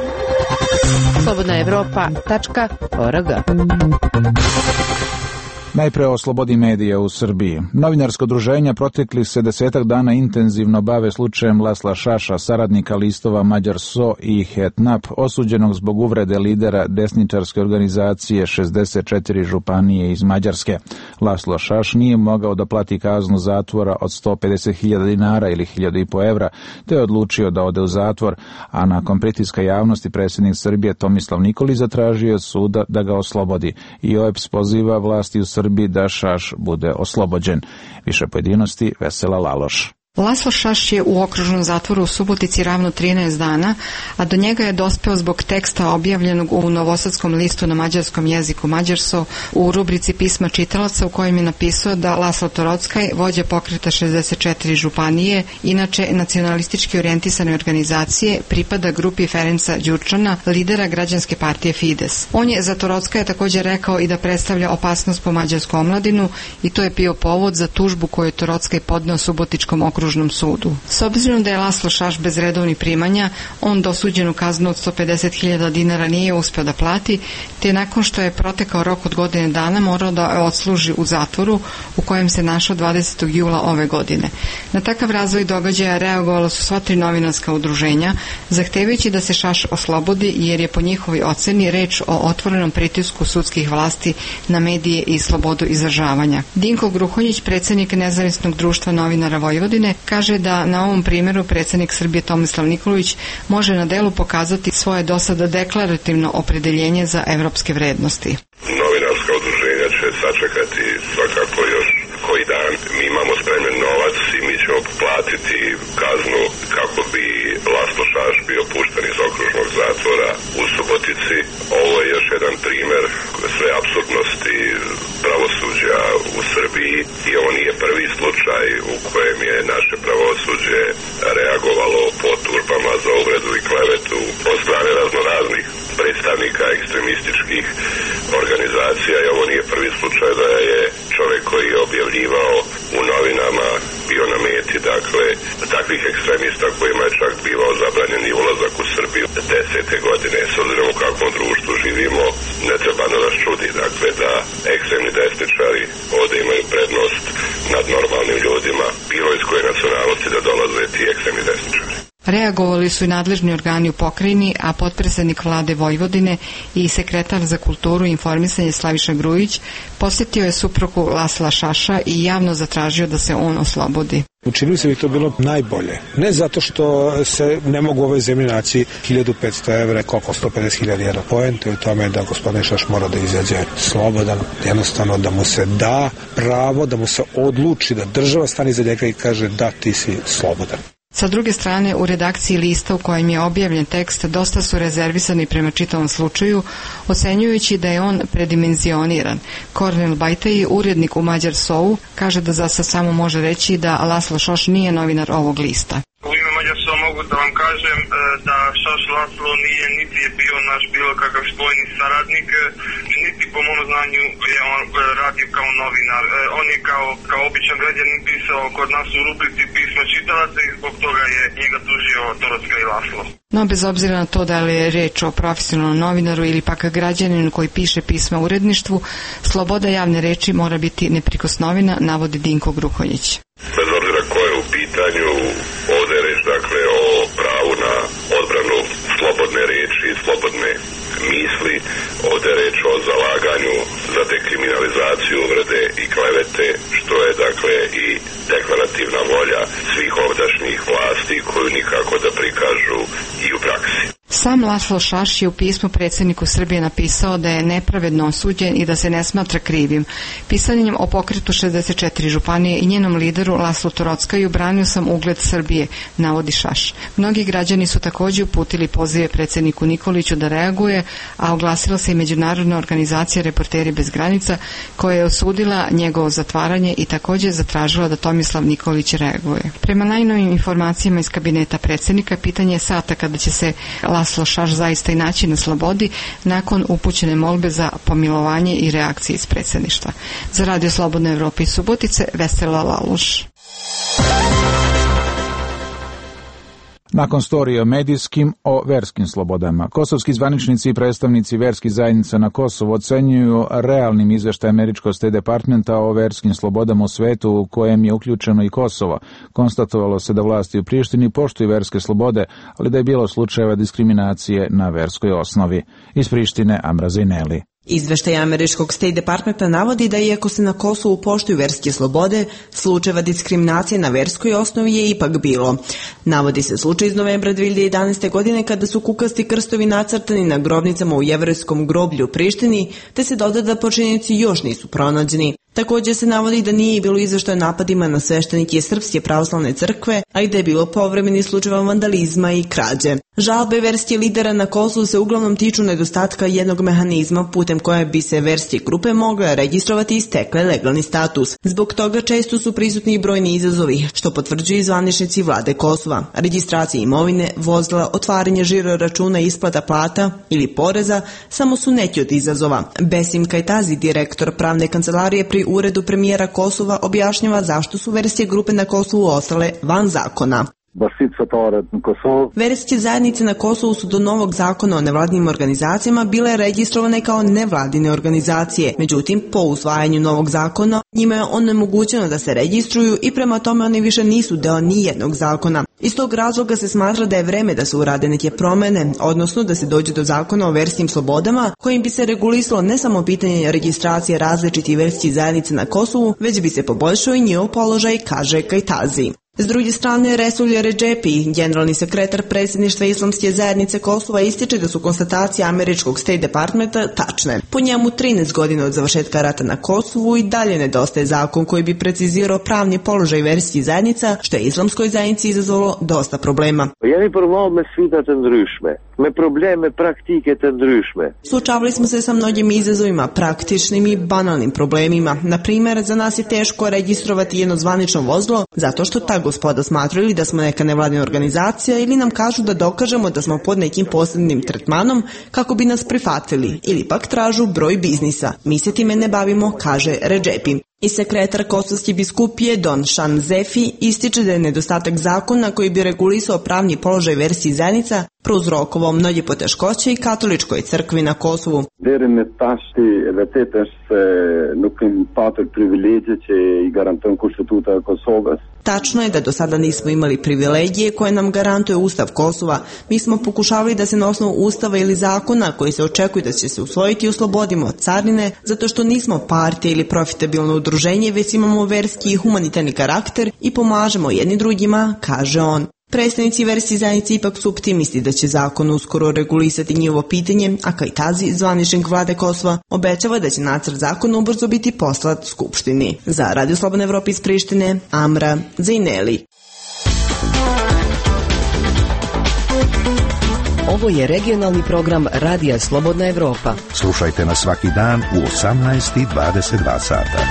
slobodnaevropa.org. Najpre o slobodi medija u Srbiji. Novinarsko udruženja proteklih se 10 dana intenzivno bave slučajem Lasla Šaša, saradnika listova Mađar So i Hetnap, osuđenog zbog uvrede lidera desničarske organizacije 64 županije iz Mađarske. Laslo Šaš nije mogao da plati kaznu zatvora od 150.000 dinara ili 1.500 evra, te je odlučio da ode u zatvor, a nakon pritiska javnosti predsjednik Srbije Tomislav Nikolić zatražio od suda da ga oslobodi. I OEBS poziva vlasti u Srbiji da Šaš bude oslobođen. Više pojedinosti Vesela Laloš. Laslo Šaš je u okružnom zatvoru u Subotici ravno 13 dana, a do njega je dospeo zbog teksta objavljenog u Novosadskom listu na mađarskom jeziku Mađarso u rubrici pisma čitalaca u kojem je napisao da Laslo Torockaj, vođa pokreta 64 županije, inače nacionalistički orijentisane organizacije, pripada grupi Ferenca Đurčana, lidera građanske partije Fides. On je za Torockaja također rekao i da predstavlja opasnost po mađarsku omladinu i to je bio povod za tužbu koju je Torockaj podneo Subotičkom okružnom sudu. S obzirom da je Laslo Šaš bez redovnih primanja, on dosuđenu kaznu od 150.000 dinara nije uspeo da plati, te nakon što je protekao rok od godine dana morao da odsluži u zatvoru u kojem se našao 20. jula ove godine. Na takav razvoj događaja reagovalo su sva 3 novinarska udruženja, zahtevajući da se Šaš oslobodi jer je po njihovoj oceni reč o otvorenom pritisku sudskih vlasti na medije i slobodu izražavanja. Dinko Gruhonjić, predsjednik Nezavisnog društva novinara Vojvodine, kaže da na ovom primjeru predsjednik Srbije Tomislav Nikolić može na delu pokazati svoje do sada deklarativno opredeljenje za evropske vrednosti. Novinarska udruženja će sačekati svakako još koji dan. Mi imamo spremljen novac i mi ćemo platiti kaznu kako bi Laslo Šaš bio pušten iz okružnog zatvora u Subotici. Ovo je još jedan primjer sve apsurdnosti pravosuđa u Srbiji i ovo nije prvi slučaj u kojem je naše pravosuđe reagovalo po tužbama za uvredu i klevetu od strane raznoraznih predstavnika ekstremističkih organizacija i ovo nije prvi slučaj da je čovjek koji je objavljivao u novinama bio na meti, dakle, takvih ekstremista kojima je čak bivao zabranjen i ulazak u Srbiju 10. godine. S obzirom u kakvom društvu živimo, ne treba da nas čudi, dakle, da ekstremni desničari ovdje imaju prednost nad normalnim ljudima, bilo iz koje nacionalnosti da dolaze ti ekstremni desničari. Reagovali su i nadležni organi u pokrajini, a potpredsednik vlade Vojvodine i sekretar za kulturu i informisanje Slaviša Grujić posjetio je suprugu Lasla Šaša i javno zatražio da se on oslobodi. Učinili se bi to bilo najbolje. Ne zato što se ne mogu u ovoj zemlji naći 1500 evra, koliko 150.000 evra. Poenta je u tome da gospodin Šaš mora da izađe slobodan, jednostavno da mu se da pravo, da mu se odluči, da država stane iza njega i kaže da ti si slobodan. Sa druge strane, u redakciji lista u kojem je objavljen tekst dosta su rezervisani prema čitavom slučaju, ocenjujući da je on predimenzioniran. Kornel Bajtaji, urednik u Mađar Sou, kaže da za sad samo može reći da Laslo Šoš nije novinar ovog lista. U ime Mađar Sou mogu da vam kažem da Šoš Laslo nije, niti je bio naš bilo kakav spojni saradnik, niti po mom znanju je on radio kao novinar. On je kao običan građanin pisao kod nas u rubrici pisma čitalaca i zbog toga je njega tužio Dorocka i Laslo. No, bez obzira na to da li je reč o profesionalnom novinaru ili pak građaninu koji piše pisma uredništvu, sloboda javne reči mora biti neprikosnovena, navodi Dinko Gruhonjić. Bez obzira ko je u pitanju, ovdje je reč dakle o pravu na odbranu slobodne reči, slobodne misli, ovdje je reč o zalaganju za dekriminalizaciju uvrede i klevete, što je dakle i deklarativna volja svih ovdašnjih vlasti koju nikako da prikažu i u praksi. Sam Laslo Šaš je u pismu predsjedniku Srbije napisao da je nepravedno osuđen i da se ne smatra krivim. Pisanjem o pokretu 64 županije i njenom lideru Laslu Torockaju branio sam ugled Srbije, navodi Šaš. Mnogi građani su također uputili pozive predsjedniku Nikoliću da reaguje, a oglasila se i međunarodna organizacija Reporteri bez granica koja je osudila njegovo zatvaranje i također zatražila da Tomislav Nikolić reaguje. Prema najnovim informacijama iz kabineta predsjednika, pitanje je sata kada će se Laslo Šaš zaista i naći na slobodi nakon upućene molbe za pomilovanje i reakcije iz predsjedništva. Za Radio Slobodne Evrope iz Subotice, Vesela Laluš. Nakon storije o medijskim, o verskim slobodama. Kosovski zvaničnici i predstavnici verskih zajednica na Kosovu ocenjuju realnim izveštaj američkog State Departmenta o verskim slobodama u svetu u kojem je uključeno i Kosovo. Konstatovalo se da vlasti u Prištini poštuju verske slobode, ali da je bilo slučajeva diskriminacije na verskoj osnovi. Iz Prištine, Amra Zejneli. Izveštaj američkog State Departmenta navodi da iako se na Kosovu poštuju verske slobode, slučajeva diskriminacije na verskoj osnovi je ipak bilo. Navodi se slučaj iz novembra 2011. godine kada su kukasti krstovi nacrtani na grobnicama u jevrejskom groblju u Prištini, te se doda da počinioci još nisu pronađeni. Također se navodi da nije bilo izveštaja napadima na sveštenike Srpske pravoslavne crkve, a i da je bilo povremenih slučajeva vandalizma i krađe. Žalbe verskih lidera na Kosovu se uglavnom tiču nedostatka jednog mehanizma putem koje bi se verske grupe mogle registrovati i stekle legalni status. Zbog toga često su prisutni i brojni izazovi, što potvrđuju zvaničnici vlade Kosova. Registracija imovine, vozila, otvaranje žiro računa i isplata plata ili poreza samo su neki od izazova. Besim Kajtazi, direktor pravne kancelarije pri uredu premijera Kosova, objašnjava zašto su verske grupe na Kosovu ostale van zakona. Verske zajednice na Kosovu su do novog zakona o nevladinim organizacijama bile registrovane kao nevladine organizacije. Međutim, po usvajanju novog zakona njima je onemogućeno da se registruju i prema tome oni više nisu deo nijednog zakona. Iz tog razloga se smatra da je vreme da se urade neke promene, odnosno da se dođe do zakona o verskim slobodama kojim bi se regulisalo ne samo pitanje registracije različitih verskih zajednica na Kosovu, već bi se poboljšao i njihov položaj, kaže Kajtazi. S druge strane, Resulje Redžepi, generalni sekretar predsjedništva Islamske zajednice Kosova, ističe da su konstatacije američkog State Departmenta tačne. Po njemu 13 godina od završetka rata na Kosovu i dalje nedostaje zakon koji bi precizirao pravni položaj verskih zajednica, što je islamskoj zajednici izazvalo dosta problema. me probleme praktike të ndryshme. Suočavali smo se sa mnogim izazovima, praktičnim i banalnim problemima. Na primjer, za nas je teško registrovati jedno zvanično vozilo zato što ta gospoda smatraju ili da smo neka nevladina organizacija ili nam kažu da dokažemo da smo pod nekim posebnim tretmanom kako bi nas prihvatili ili pak tražu broj biznisa. Mi se time ne bavimo, kaže Redžepi. I sekretar Kosovske biskupije Don Šan Zefi ističe da je nedostatak zakona koji bi regulisao pravni položaj verskih zajednica prouzrokovao mnoge poteškoće i katoličkoj crkvi na Kosovu. Deri në tash vërtet është se nuk kemi patur privilegje që i garanton Kushtetuta e Kosovës. Tačno je da do sada nismo imali privilegije koje nam garantuje Ustav Kosova. Mi smo pokušavali da se na osnovu Ustava ili zakona koji se očekuje da će se usvojiti oslobodimo od carine, zato što nismo partija ili profitabilno udruženje, već imamo verski i humanitarni karakter i pomažemo jedni drugima, kaže on. Predstavnici verskih zajednice ipak su optimisti da će zakon uskoro regulisati njihovo pitanje, a Kajtazi, zvaničnik vlade Kosova, obećava da će nacrt zakona ubrzo biti poslat Skupštini. Za Radio Slobodna Evropa iz Prištine, Amra Zajneli. Ovo je regionalni program Radija Slobodna Evropa. Slušajte nas svaki dan u 18:22 sata.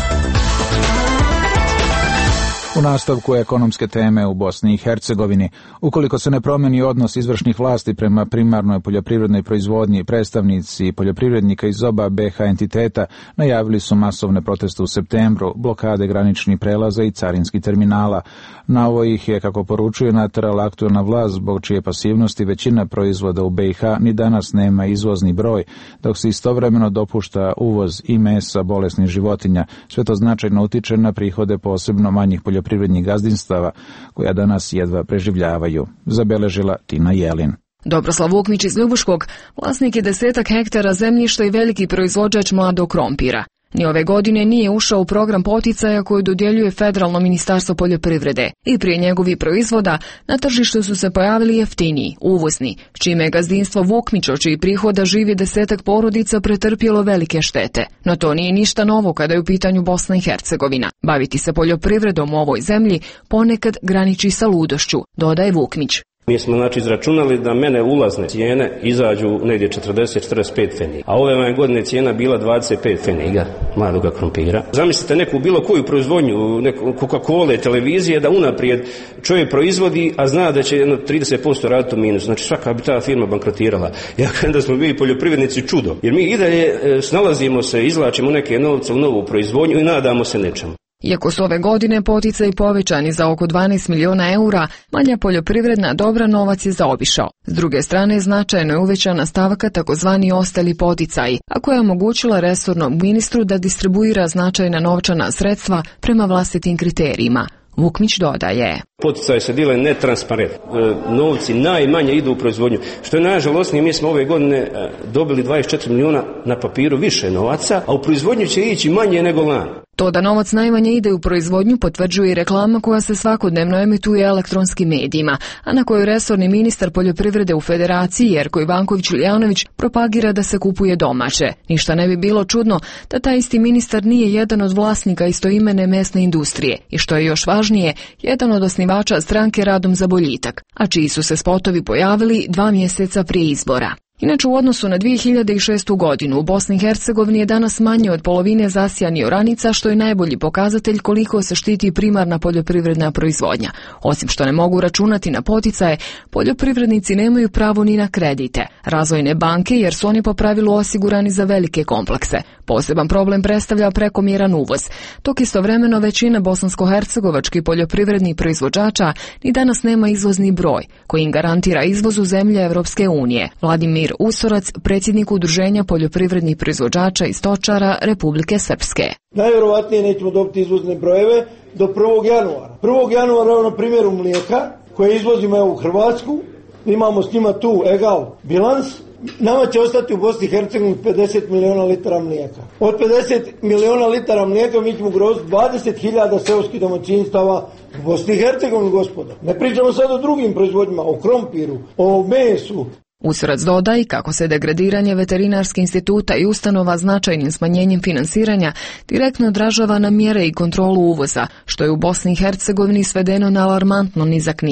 U nastavku ekonomske teme u Bosni i Hercegovini, ukoliko se ne promeni odnos izvršnih vlasti prema primarnoj poljoprivrednoj proizvodnji, predstavnici poljoprivrednika iz oba BiH entiteta najavili su masovne proteste u septembru, blokade graničnih prelaza i carinskih terminala. Na ovo ih je, kako poručuje, naterala aktuelna vlast, zbog čije pasivnosti većina proizvoda u BiH ni danas nema izvozni broj, dok se istovremeno dopušta uvoz i mesa bolesnih životinja. Sve to značajno utiče na prihode posebno manjih poljoprivrednih gazdinstava, koja danas jedva preživljavaju, zabeležila Tina Jelin. Dobroslav Vukmić iz Ljubuškog, vlasnik je 10 hektara zemljišta i veliki proizvođač mladog krompira. Ni ove godine nije ušao u program poticaja koju dodjeljuje Federalno ministarstvo poljoprivrede i prije njegovih proizvoda na tržištu su se pojavili jeftiniji, uvozni, čime je gazdinstvo Vukmić, od čiji prihoda živi 10 porodica, pretrpjelo velike štete. No to nije ništa novo kada je u pitanju Bosna i Hercegovina. Baviti se poljoprivredom u ovoj zemlji ponekad graniči sa ludošću, dodaje Vukmić. Mi smo izračunali da mene ulazne cijene izađu negdje 40-45 feniga, a ove godine cijena bila 25 feniga mladoga krompira. Zamislite neku bilo koju proizvodnju, neku Coca-Cola, televizije, da unaprijed čovjek proizvodi, a zna da će 30% raditi u minus. Znači svaka bi ta firma bankrotirala. Ja kada smo bili poljoprivrednici čudo, jer mi i dalje snalazimo se, izvlačimo neke novce u novu proizvodnju i nadamo se nečemu. Iako su ove godine poticaji povećani za oko 12 miliona eura, manja poljoprivredna dobra novac je zaobišao. S druge strane, značajno je uvećana stavka takozvani ostali poticaji, a koja je omogućila resornom ministru da distribuira značajna novčana sredstva prema vlastitim kriterijima. Vukmić dodaje. Poticaje se dile netransparentno. Novci najmanje idu u proizvodnju. Što je najžalosnije, mi smo ove godine dobili 24 miliona na papiru više novaca, a u proizvodnju će ići manje nego lani. To da novac najmanje ide u proizvodnju potvrđuje i reklama koja se svakodnevno emituje elektronskim medijima, a na kojoj resorni ministar poljoprivrede u Federaciji Jerko Ivanković-Uljanović propagira da se kupuje domaće. Ništa ne bi bilo čudno da taj isti ministar nije jedan od vlasnika istoimene mesne industrije i, što je još važnije, jedan od osnivača stranke Radom za boljitak, a čiji su se spotovi pojavili 2 mjeseca prije izbora. Inače, u odnosu na 2006. godinu u Bosni i Hercegovini je danas manje od polovine zasijanih oranica, što je najbolji pokazatelj koliko se štiti primarna poljoprivredna proizvodnja. Osim što ne mogu računati na poticaje, poljoprivrednici nemaju pravo ni na kredite, razvojne banke, jer su oni po pravilu osigurani za velike komplekse. Poseban problem predstavlja prekomjeran uvoz, dok istovremeno većina bosansko-hercegovačkih poljoprivrednih proizvođača ni danas nema izvozni broj, koji im garantira izvoz u zemlje Evropske unije. Vladimir Usorac, predsjednik Udruženja poljoprivrednih proizvođača i stočara Republike Srpske. Najvjerovatnije nećemo dobiti izvozne brojeve do 1. januara. 1. januara, na primjeru mlijeka, koje izvozimo u Hrvatsku, imamo s njima tu egal bilans, nama će ostati u Bosni i Hercegovini 50 miliona litara mlijeka. Od 50 miliona litara mlijeka mi ćemo ugroziti 20.000 seoskih domaćinstava u Bosni i Hercegovini, gospodo. Ne pričamo sad o drugim proizvodnjima, o krompiru, o mesu. Usorac dodaje kako se degradiranje veterinarskih instituta i ustanova značajnim smanjenjem finansiranja direktno odražava na mjere i kontrolu uvoza, što je u Bosni i Hercegovini svedeno na alarmantno nizak nivo.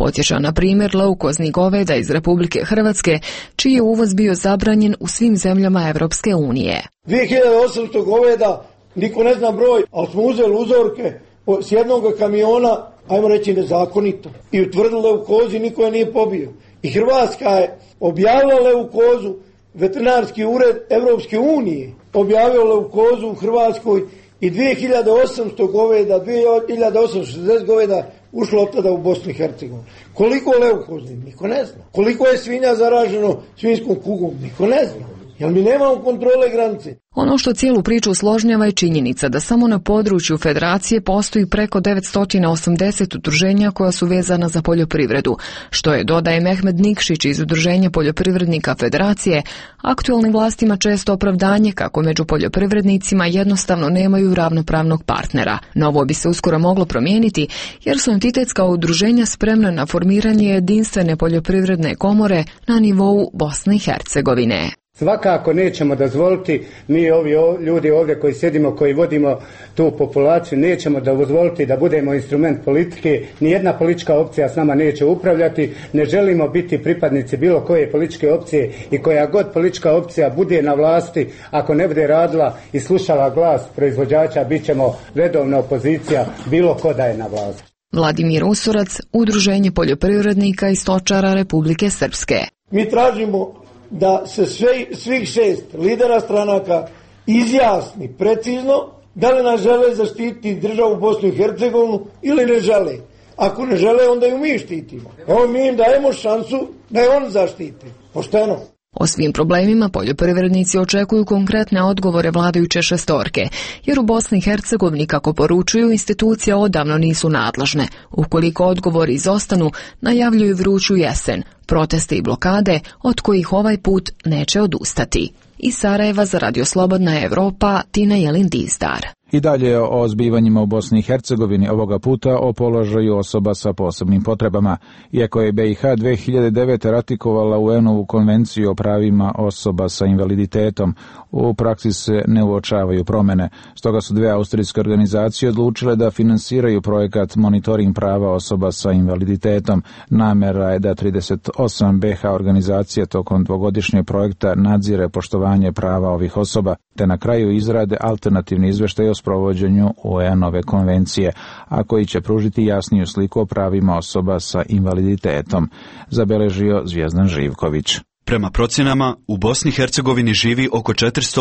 Podsjeća na primjer leukoznih goveda iz Republike Hrvatske, čiji je uvoz bio zabranjen u svim zemljama Evropske unije. 2800 goveda, niko ne zna broj, ali smo uzeli uzorke s jednog kamiona, ajmo reći nezakonito, i utvrdili leukozu i niko je nije pobio. I Hrvatska je objavila leukozu, veterinarski ured Evropske unije objavio leukozu u Hrvatskoj i 2800 goveda, 2860 goveda ušlo od tada u Bosnu i Hercegovinu. Koliko leukozni? Niko ne zna. Koliko je svinja zaraženo svinjskom kugom? Niko ne zna. Jer mi nemamo kontrole granice. Ono što cijelu priču usložnjava je činjenica da samo na području Federacije postoji preko 980 udruženja koja su vezana za poljoprivredu, što je, dodaje Mehmed Nikšić iz Udruženja poljoprivrednika Federacije, aktualnim vlastima često opravdanje kako među poljoprivrednicima jednostavno nemaju ravnopravnog partnera. No ovo bi se uskoro moglo promijeniti jer su entitetska udruženja spremna na formiranje jedinstvene poljoprivredne komore na nivou Bosne i Hercegovine. Svakako nećemo dozvoliti, mi ovi ljudi ovdje koji sjedimo, koji vodimo tu populaciju, nećemo dozvoliti da budemo instrument politike, nijedna politička opcija s nama neće upravljati, ne želimo biti pripadnici bilo koje političke opcije i koja god politička opcija bude na vlasti, ako ne bude radila i slušala glas proizvođača, bit ćemo redovna opozicija bilo ko da je na vlasti. Vladimir Usurac, Udruženje poljoprivrednika i stočara Republike Srpske. Mi tražimo da se svih 6 lidera stranaka izjasni precizno da li nas žele zaštititi državu Bosnu i Hercegovinu ili ne žele. Ako ne žele, onda ju mi štitimo. Evo mi im dajemo šansu da je on zaštiti. Pošteno. O svim problemima poljoprivrednici očekuju konkretne odgovore vladajuće šestorke, jer u Bosni i Hercegovini, kako poručuju, institucije odavno nisu nadležne. Ukoliko odgovori izostanu, najavljuju vruću jesen, proteste i blokade, od kojih ovaj put neće odustati. Iz Sarajeva za Radio Slobodna Evropa, Tina Jelin-Dizdar. I dalje o zbivanjima u Bosni i Hercegovini, ovoga puta o položaju osoba sa posebnim potrebama. Iako je BiH 2009. ratikovala UN-ovu konvenciju o pravima osoba sa invaliditetom, u praksi se ne uočavaju promjene. Stoga su 2 austrijske organizacije odlučile da finansiraju projekat Monitoring prava osoba sa invaliditetom. Namjera je da 38 BiH organizacije tokom 2-godišnjeg projekta nadzire poštovanje prava ovih osoba, te na kraju izrade alternativni izvještaj o sprovođenju UN-ove konvencije, a koji će pružiti jasniju sliku o pravima osoba sa invaliditetom, zabeležio Zvijezdan Živković. Prema procjenama, u Bosni i Hercegovini živi oko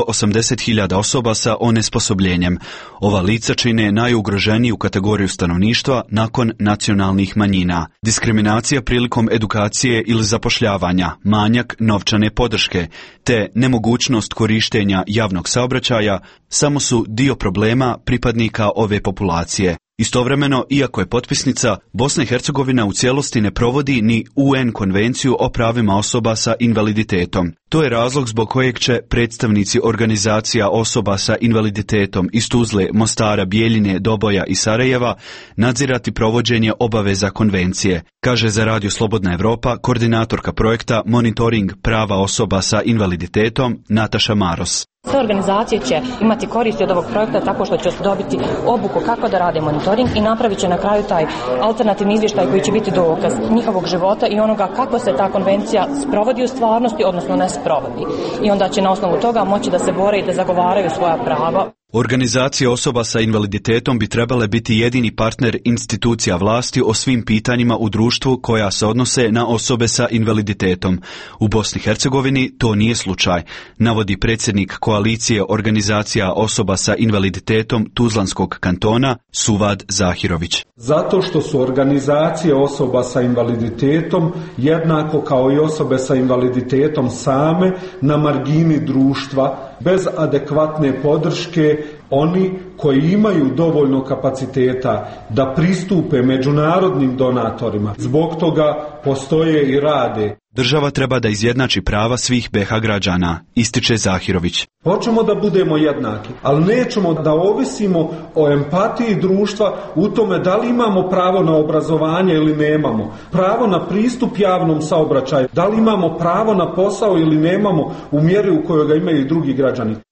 480.000 osoba sa onesposobljenjem. Ova lica čine najugroženiju kategoriju stanovništva nakon nacionalnih manjina. Diskriminacija prilikom edukacije ili zapošljavanja, manjak novčane podrške, te nemogućnost korištenja javnog saobraćaja samo su dio problema pripadnika ove populacije. Istovremeno, iako je potpisnica, Bosna i Hercegovina u cijelosti ne provodi ni UN konvenciju o pravima osoba sa invaliditetom. To je razlog zbog kojeg će predstavnici organizacija osoba sa invaliditetom iz Tuzle, Mostara, Bijeljine, Doboja i Sarajeva nadzirati provođenje obaveza konvencije, kaže za Radio Slobodna Evropa koordinatorka projekta Monitoring prava osoba sa invaliditetom Nataša Maros. Sve organizacije će imati koristi od ovog projekta tako što će dobiti obuku kako da rade monitoring i napravit će na kraju taj alternativni izvještaj koji će biti dokaz njihovog života i onoga kako se ta konvencija sprovodi u stvarnosti, odnosno ne sprovodi. I onda će na osnovu toga moći da se bore i da zagovaraju svoja prava. Organizacije osoba sa invaliditetom bi trebale biti jedini partner institucija vlasti o svim pitanjima u društvu koja se odnose na osobe sa invaliditetom. U Bosni i Hercegovini to nije slučaj, navodi predsjednik koalicije organizacija osoba sa invaliditetom Tuzlanskog kantona Suvad Zahirović. Zato što su organizacije osoba sa invaliditetom jednako kao i osobe sa invaliditetom same na margini društva, bez adekvatne podrške, oni koji imaju dovoljno kapaciteta da pristupe međunarodnim donatorima, zbog toga postoje i rade. Država treba da izjednači prava svih BiH građana, ističe Zahirović. Hoćemo da budemo jednaki, ali nećemo da ovisimo o empatiji društva u tome da li imamo pravo na obrazovanje ili nemamo, pravo na pristup javnom saobraćaju, da li imamo pravo na posao ili nemamo u mjeri u kojoj ga imaju i drugi građani.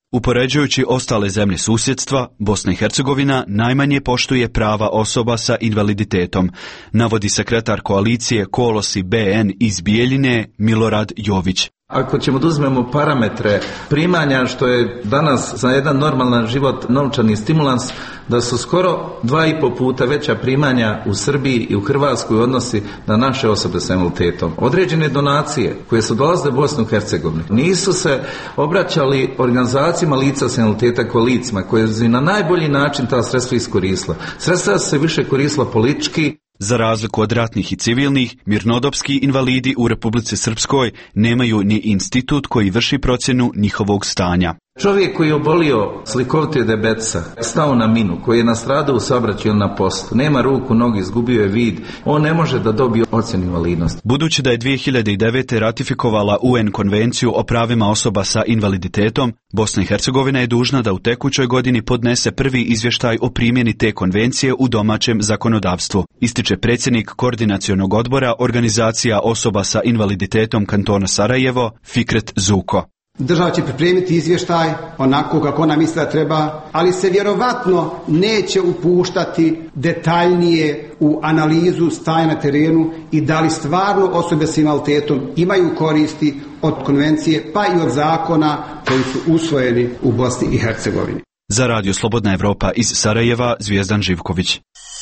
Upoređujući ostale zemlje susjedstva, Bosna i Hercegovina najmanje poštuje prava osoba sa invaliditetom, navodi sekretar koalicije Kolosi BN iz Bijeljine Milorad Jović. Ako ćemo da uzmemo parametre primanja, što je danas za jedan normalan život novčani stimulans, da su skoro 2,5 puta veća primanja u Srbiji i u Hrvatskoj odnosi na naše osobe sa invaliditetom. Određene donacije koje su dolazile u Bosnu i Hercegovinu nisu se obraćali organizacijama lica sa invaliditeta, koalicijama koje su na najbolji način ta sredstva iskoristila. Sredstva su se više koristila politički. Za razliku od ratnih i civilnih, mirnodopski invalidi u Republici Srpskoj nemaju ni institut koji vrši procjenu njihovog stanja. Čovjek koji je obolio slikovitog dijabetesa, stao na minu, koji je nastradao u saobraćaju na poslu, nema ruku, nogu, izgubio je vid, on ne može da dobije ocjenu invalidnosti. Budući da je 2009. ratifikovala UN konvenciju o pravima osoba sa invaliditetom, Bosna i Hercegovina je dužna da u tekućoj godini podnese prvi izvještaj o primjeni te konvencije u domaćem zakonodavstvu, ističe predsjednik koordinacionog odbora organizacija osoba sa invaliditetom kantona Sarajevo, Fikret Zuko. Država će pripremiti izvještaj onako kako ona misli da treba, ali se vjerovatno neće upuštati detaljnije u analizu stanja na terenu i da li stvarno osobe s invaliditetom imaju koristi od konvencije pa i od zakona koji su usvojeni u Bosni i Hercegovini. Za Radio Slobodna Evropa iz Sarajeva, Zvijezdan Živković.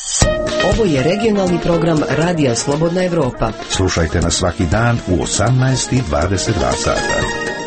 Ovo je regionalni program Radija Slobodna Evropa. Slušajte nas svaki dan u 18:22 sata.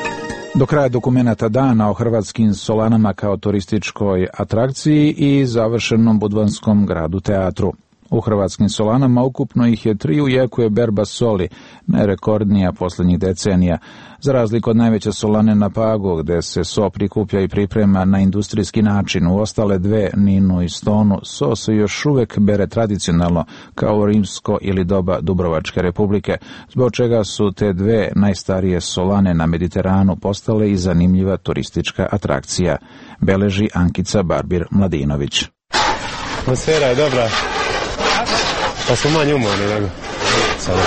Do kraja dokumenata dana o hrvatskim solanama kao turističkoj atrakciji i završenom budvanskom gradu teatru. U hrvatskim solanama ukupno ih je 3, iako je berba soli najrekordnija posljednjih decenija. Za razliku od najveće solane na Pagu, gde se so prikuplja i priprema na industrijski način, u ostale 2, Ninu i Stonu, so se još uvek bere tradicionalno, kao u rimsko ili doba Dubrovačke republike, zbog čega su te 2 najstarije solane na Mediteranu postale i zanimljiva turistička atrakcija, beleži Ankica Barbir-Mladinović. Atmosfera je dobra. Pa smo manje umorni nego sada.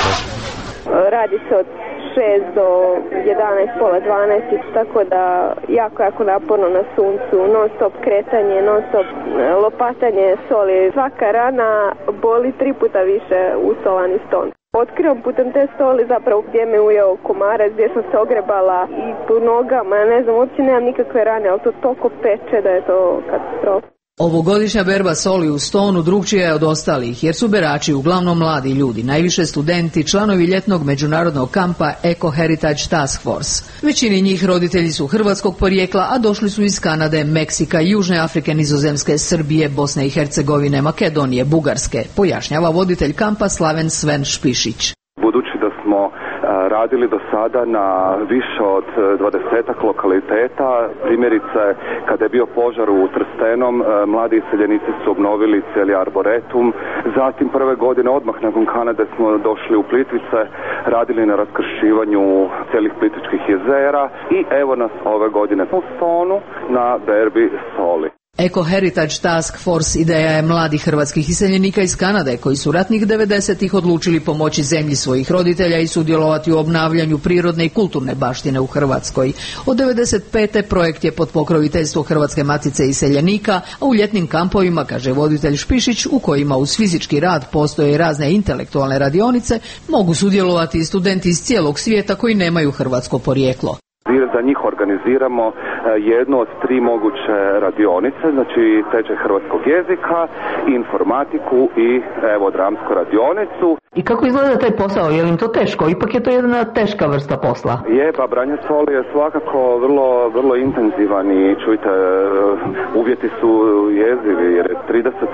Radi se od 6 do 11, pola 12, tako da jako naporno na suncu, non stop kretanje, non stop lopatanje soli. Svaka rana boli 3 puta više u solani Ston. Otkrivam putem te soli zapravo gdje me ujeo komarac, gdje sam se ogrebala i po nogama, ne znam, uopće nemam nikakve rane, ali to toliko peče da je to katastrofa. Ovogodišnja berba soli u Stonu drugčija je od ostalih, jer su berači uglavnom mladi ljudi, najviše studenti, članovi ljetnog međunarodnog kampa Eco Heritage Task Force. Većini njih roditelji su hrvatskog porijekla, a došli su iz Kanade, Meksika, Južne Afrike, Nizozemske, Srbije, Bosne i Hercegovine, Makedonije, Bugarske, pojašnjava voditelj kampa Slaven Sven Špišić. Budući da smo radili do sada na više od 20 lokaliteta, primjerice kada je bio požar u Trstenom, mladi iseljenici su obnovili cijeli arboretum, zatim prve godine odmah nakon Kanade smo došli u Plitvice, radili na raskršivanju cijelih Plitvičkih jezera i evo nas ove godine u Stonu na berbi soli. Eco Heritage Task Force ideja je mladih hrvatskih iseljenika iz Kanade koji su ratnih 90-ih odlučili pomoći zemlji svojih roditelja i sudjelovati u obnavljanju prirodne i kulturne baštine u Hrvatskoj. Od 95. projekt je pod pokroviteljstvom Hrvatske matice iseljenika, a u ljetnim kampovima, kaže voditelj Špišić, u kojima uz fizički rad postoje i razne intelektualne radionice, mogu sudjelovati i studenti iz cijelog svijeta koji nemaju hrvatsko porijeklo. Za njih organiziramo jednu od 3 moguće radionice, znači tečaj hrvatskog jezika, informatiku i evo dramsku radionicu. I kako izgleda taj posao? Je li im to teško? Ipak je to jedna teška vrsta posla. Pa branje soli je svakako vrlo intenzivan i čujte, uvjeti su jezivi jer je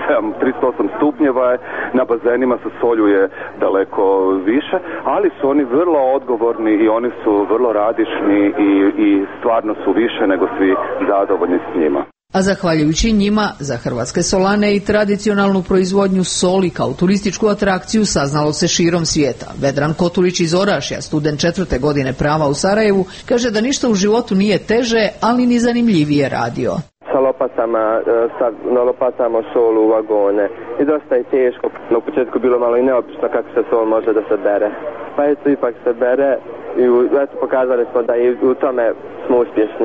38 stupnjeva je, na bazenima sa solju je daleko više, ali su oni vrlo odgovorni i oni su vrlo radišni i stvarno su više nego svi zadovoljni s njima. A zahvaljujući njima, za hrvatske solane i tradicionalnu proizvodnju soli kao turističku atrakciju saznalo se širom svijeta. Vedran Kotulić iz Orašja, student 4. godine prava u Sarajevu, kaže da ništa u životu nije teže, ali ni zanimljivije radio. Sa lopatama, lopatamo solu u vagone i dosta je teško. Na početku bilo malo i neobično kako se sol može da se bere. Pa eto, ipak se bere i eto, pokazali smo da i u tome smo uspješni.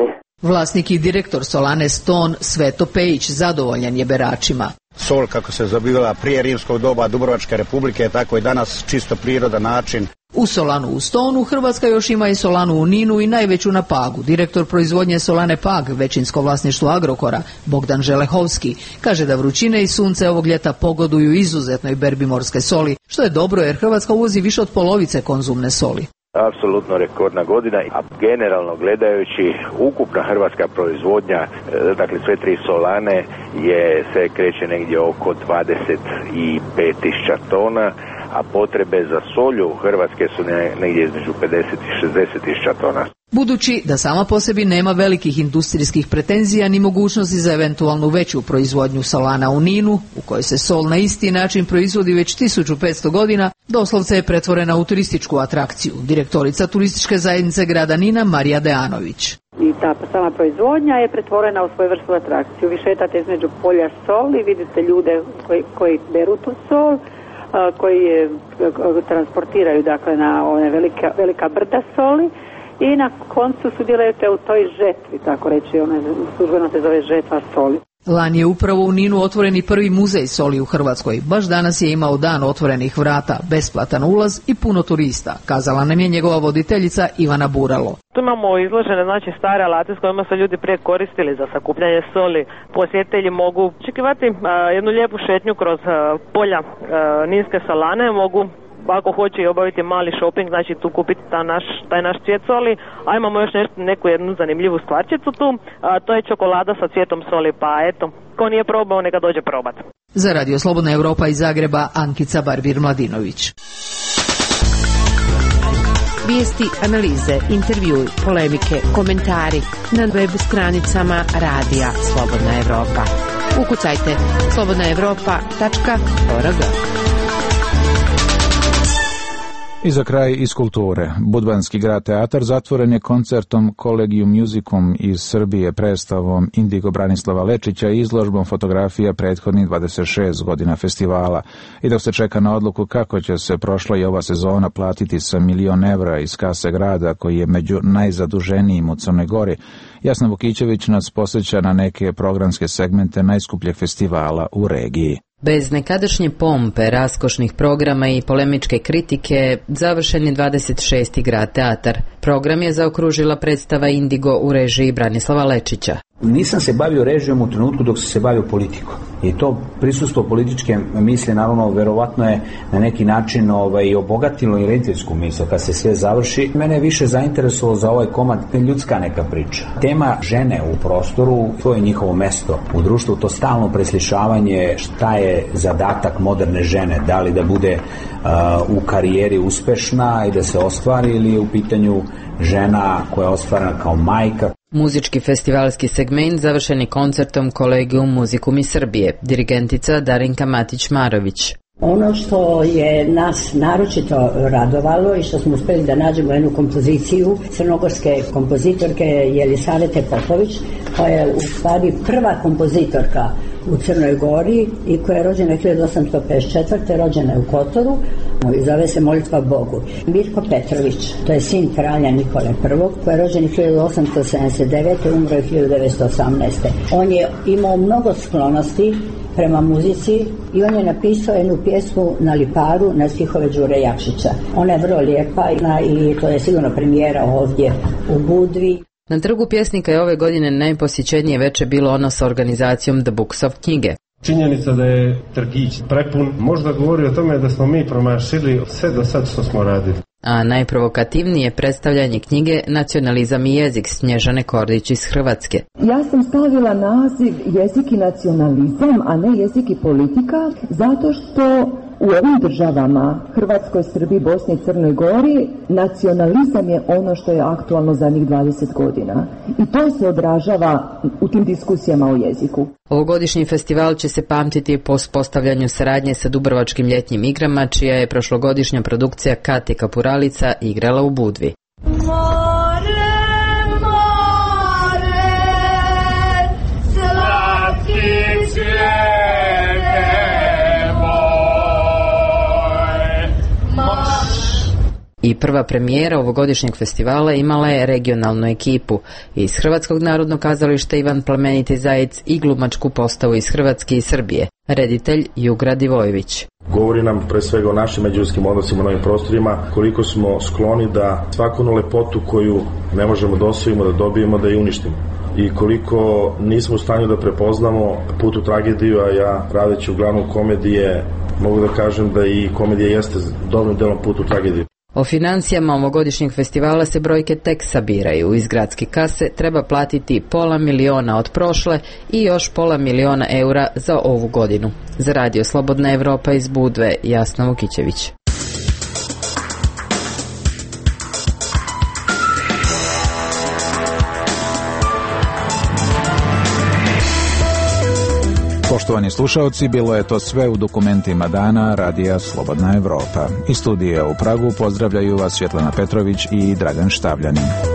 Vlasnik i direktor solane Ston Sveto Pejić zadovoljan je beračima. Sol kako se zabivala prije rimskog doba Dubrovačke republike, tako i danas čisto prirodan način. U solanu u Stonu Hrvatska još ima i solanu u Ninu i najveću na Pagu. Direktor proizvodnje solane Pag, većinsko vlasništvo Agrokora, Bogdan Želehovski, kaže da vrućine i sunce ovog ljeta pogoduju izuzetnoj berbi morske soli, što je dobro jer Hrvatska uvozi više od polovice konzumne soli. Apsolutno rekordna godina, a generalno gledajući ukupna hrvatska proizvodnja, dakle sve tri solane se kreće negdje oko 25.000 tona, a potrebe za solju Hrvatske su negdje između 50 i 60.000 tona. Budući da sama po sebi nema velikih industrijskih pretenzija ni mogućnosti za eventualnu veću proizvodnju solana u Ninu, u kojoj se sol na isti način proizvodi već 1500 godina, doslovce je pretvorena u turističku atrakciju. Direktorica turističke zajednice grada Nina Marija Dejanović. I ta sama proizvodnja je pretvorena u svojevrsnu atrakciju. Vi šetate između polja soli, vidite ljude koji beru tu sol, koji je transportiraju dakle na one velika brda soli i na koncu sudjelujete u toj žetvi, tako reći, ona službeno se zove žetva soli. Lani je upravo u Ninu otvoren i prvi muzej soli u Hrvatskoj. Baš danas je imao dan otvorenih vrata, besplatan ulaz i puno turista, kazala nam je njegova voditeljica Ivana Buralo. Tu imamo izložene stare alate s kojima su ljudi prije koristili za sakupljanje soli. Posjetitelji mogu očekivati jednu lijepu šetnju kroz polja Ninske solane, mogu ako hoće i obaviti mali shopping, znači tu kupiti taj naš cvijet soli, a imamo još neku jednu zanimljivu stvarčicu tu, to je čokolada sa cvijetom soli, pa eto, ko nije probao neka dođe probat. Za Radio Slobodna Evropa iz Zagreba, Ankica Barbir-Mladinović. Vijesti, analize, intervjui, polemike, komentari na web stranicama Radija Slobodna Evropa. Ukucajte slobodnaevropa.org. I za kraj iz kulture. Budvanski grad teatar zatvoren je koncertom Collegium Musicum iz Srbije, predstavom Indigo Branislava Lečića i izložbom fotografija prethodnih 26 godina festivala. I dok se čeka na odluku kako će se prošla i ova sezona platiti sa 1 milion evra iz kase grada koji je među najzaduženijim u Crnoj Gori, Jasna Vukićević nas posjeća na neke programske segmente najskupljeg festivala u regiji. Bez nekadašnje pompe, raskošnih programa i polemičke kritike, završen je 26. grad teatar. Program je zaokružila predstava Indigo u režiji Branislava Lečića. Nisam se bavio režijom u trenutku dok sam se bavio politikom. I to prisustvo političke misli, naravno, verovatno je na neki način obogatilo i rediteljsku misl kad se sve završi. Mene je više zainteresovalo za ovaj komad ljudska neka priča. Tema žene u prostoru, to je njihovo mesto u društvu, to stalno preslišavanje šta je zadatak moderne žene, da li da bude u karijeri uspešna i da se ostvari ili je u pitanju žena koja je ostvarena kao majka. Muzički festivalski segment završen je koncertom Collegium Musicum iz Srbije, dirigentica Darinka Matić-Marović. Ono što je nas naročito radovalo i što smo uspjeli da nađemo jednu kompoziciju crnogorske kompozitorke Jelisavete Popović, koja je u stvari prva kompozitorka u Crnoj Gori i koja je rođena 1854. rođena je u Kotoru i zove se Molitva Bogu. Mirko Petrović, to je sin kralja Nikole I, koji je rođen 1879. umro je 1918. On je imao mnogo sklonosti prema muzici i on je napisao jednu pjesmu na Liparu na stihove Đure Jakšića. Ona je vrlo lijepa i to je sigurno premijera ovdje u Budvi. Na Trgu pjesnika je ove godine najposjećenije veče bilo ono sa organizacijom The Books of knjige. Činjenica da je trgić prepun možda govori o tome da smo mi promašili sve do sad što smo radili. A najprovokativnije predstavljanje knjige Nacionalizam i jezik Snježane Kordić iz Hrvatske. Ja sam stavila naziv jezik i nacionalizam, a ne jezik i politika, zato što u ovim državama, Hrvatskoj, Srbiji, Bosni i Crnoj Gori, nacionalizam je ono što je aktualno zadnjih 20 godina. I to se odražava u tim diskusijama o jeziku. Ovogodišnji festival će se pamtiti po uspostavljanju saradnje sa Dubrovačkim ljetnim igrama, čija je prošlogodišnja produkcija Kati Kapuralica igrala u Budvi. I prva premijera ovogodišnjeg festivala imala je regionalnu ekipu iz Hrvatskog narodnog kazališta Ivan Plemeniti Zajec i glumačku postavu iz Hrvatske i Srbije, reditelj Jugra Divojević. Govori nam pre svega o našim međuljudskim odnosima na ovim prostorima, koliko smo skloni da svaku onu lepotu koju ne možemo da osvojimo, da dobijemo, da je uništimo. I koliko nismo u stanju da prepoznamo put u tragediju, a ja radeći uglavnom komedije, mogu da kažem da i komedija jeste dobrim delom put u tragediju. O financijama ovogodišnjeg festivala se brojke tek sabiraju. Iz gradske kase treba platiti $500.000 od prošle i još $500.000 eura za ovu godinu. Za Radio Slobodna Evropa iz Budve, Jasna Vukićević. Poštovani slušaoci, bilo je to sve u dokumentima dana Radija Slobodna Evropa. Iz studija u Pragu pozdravljaju vas Svjetlana Petrović i Dragan Štavljanin.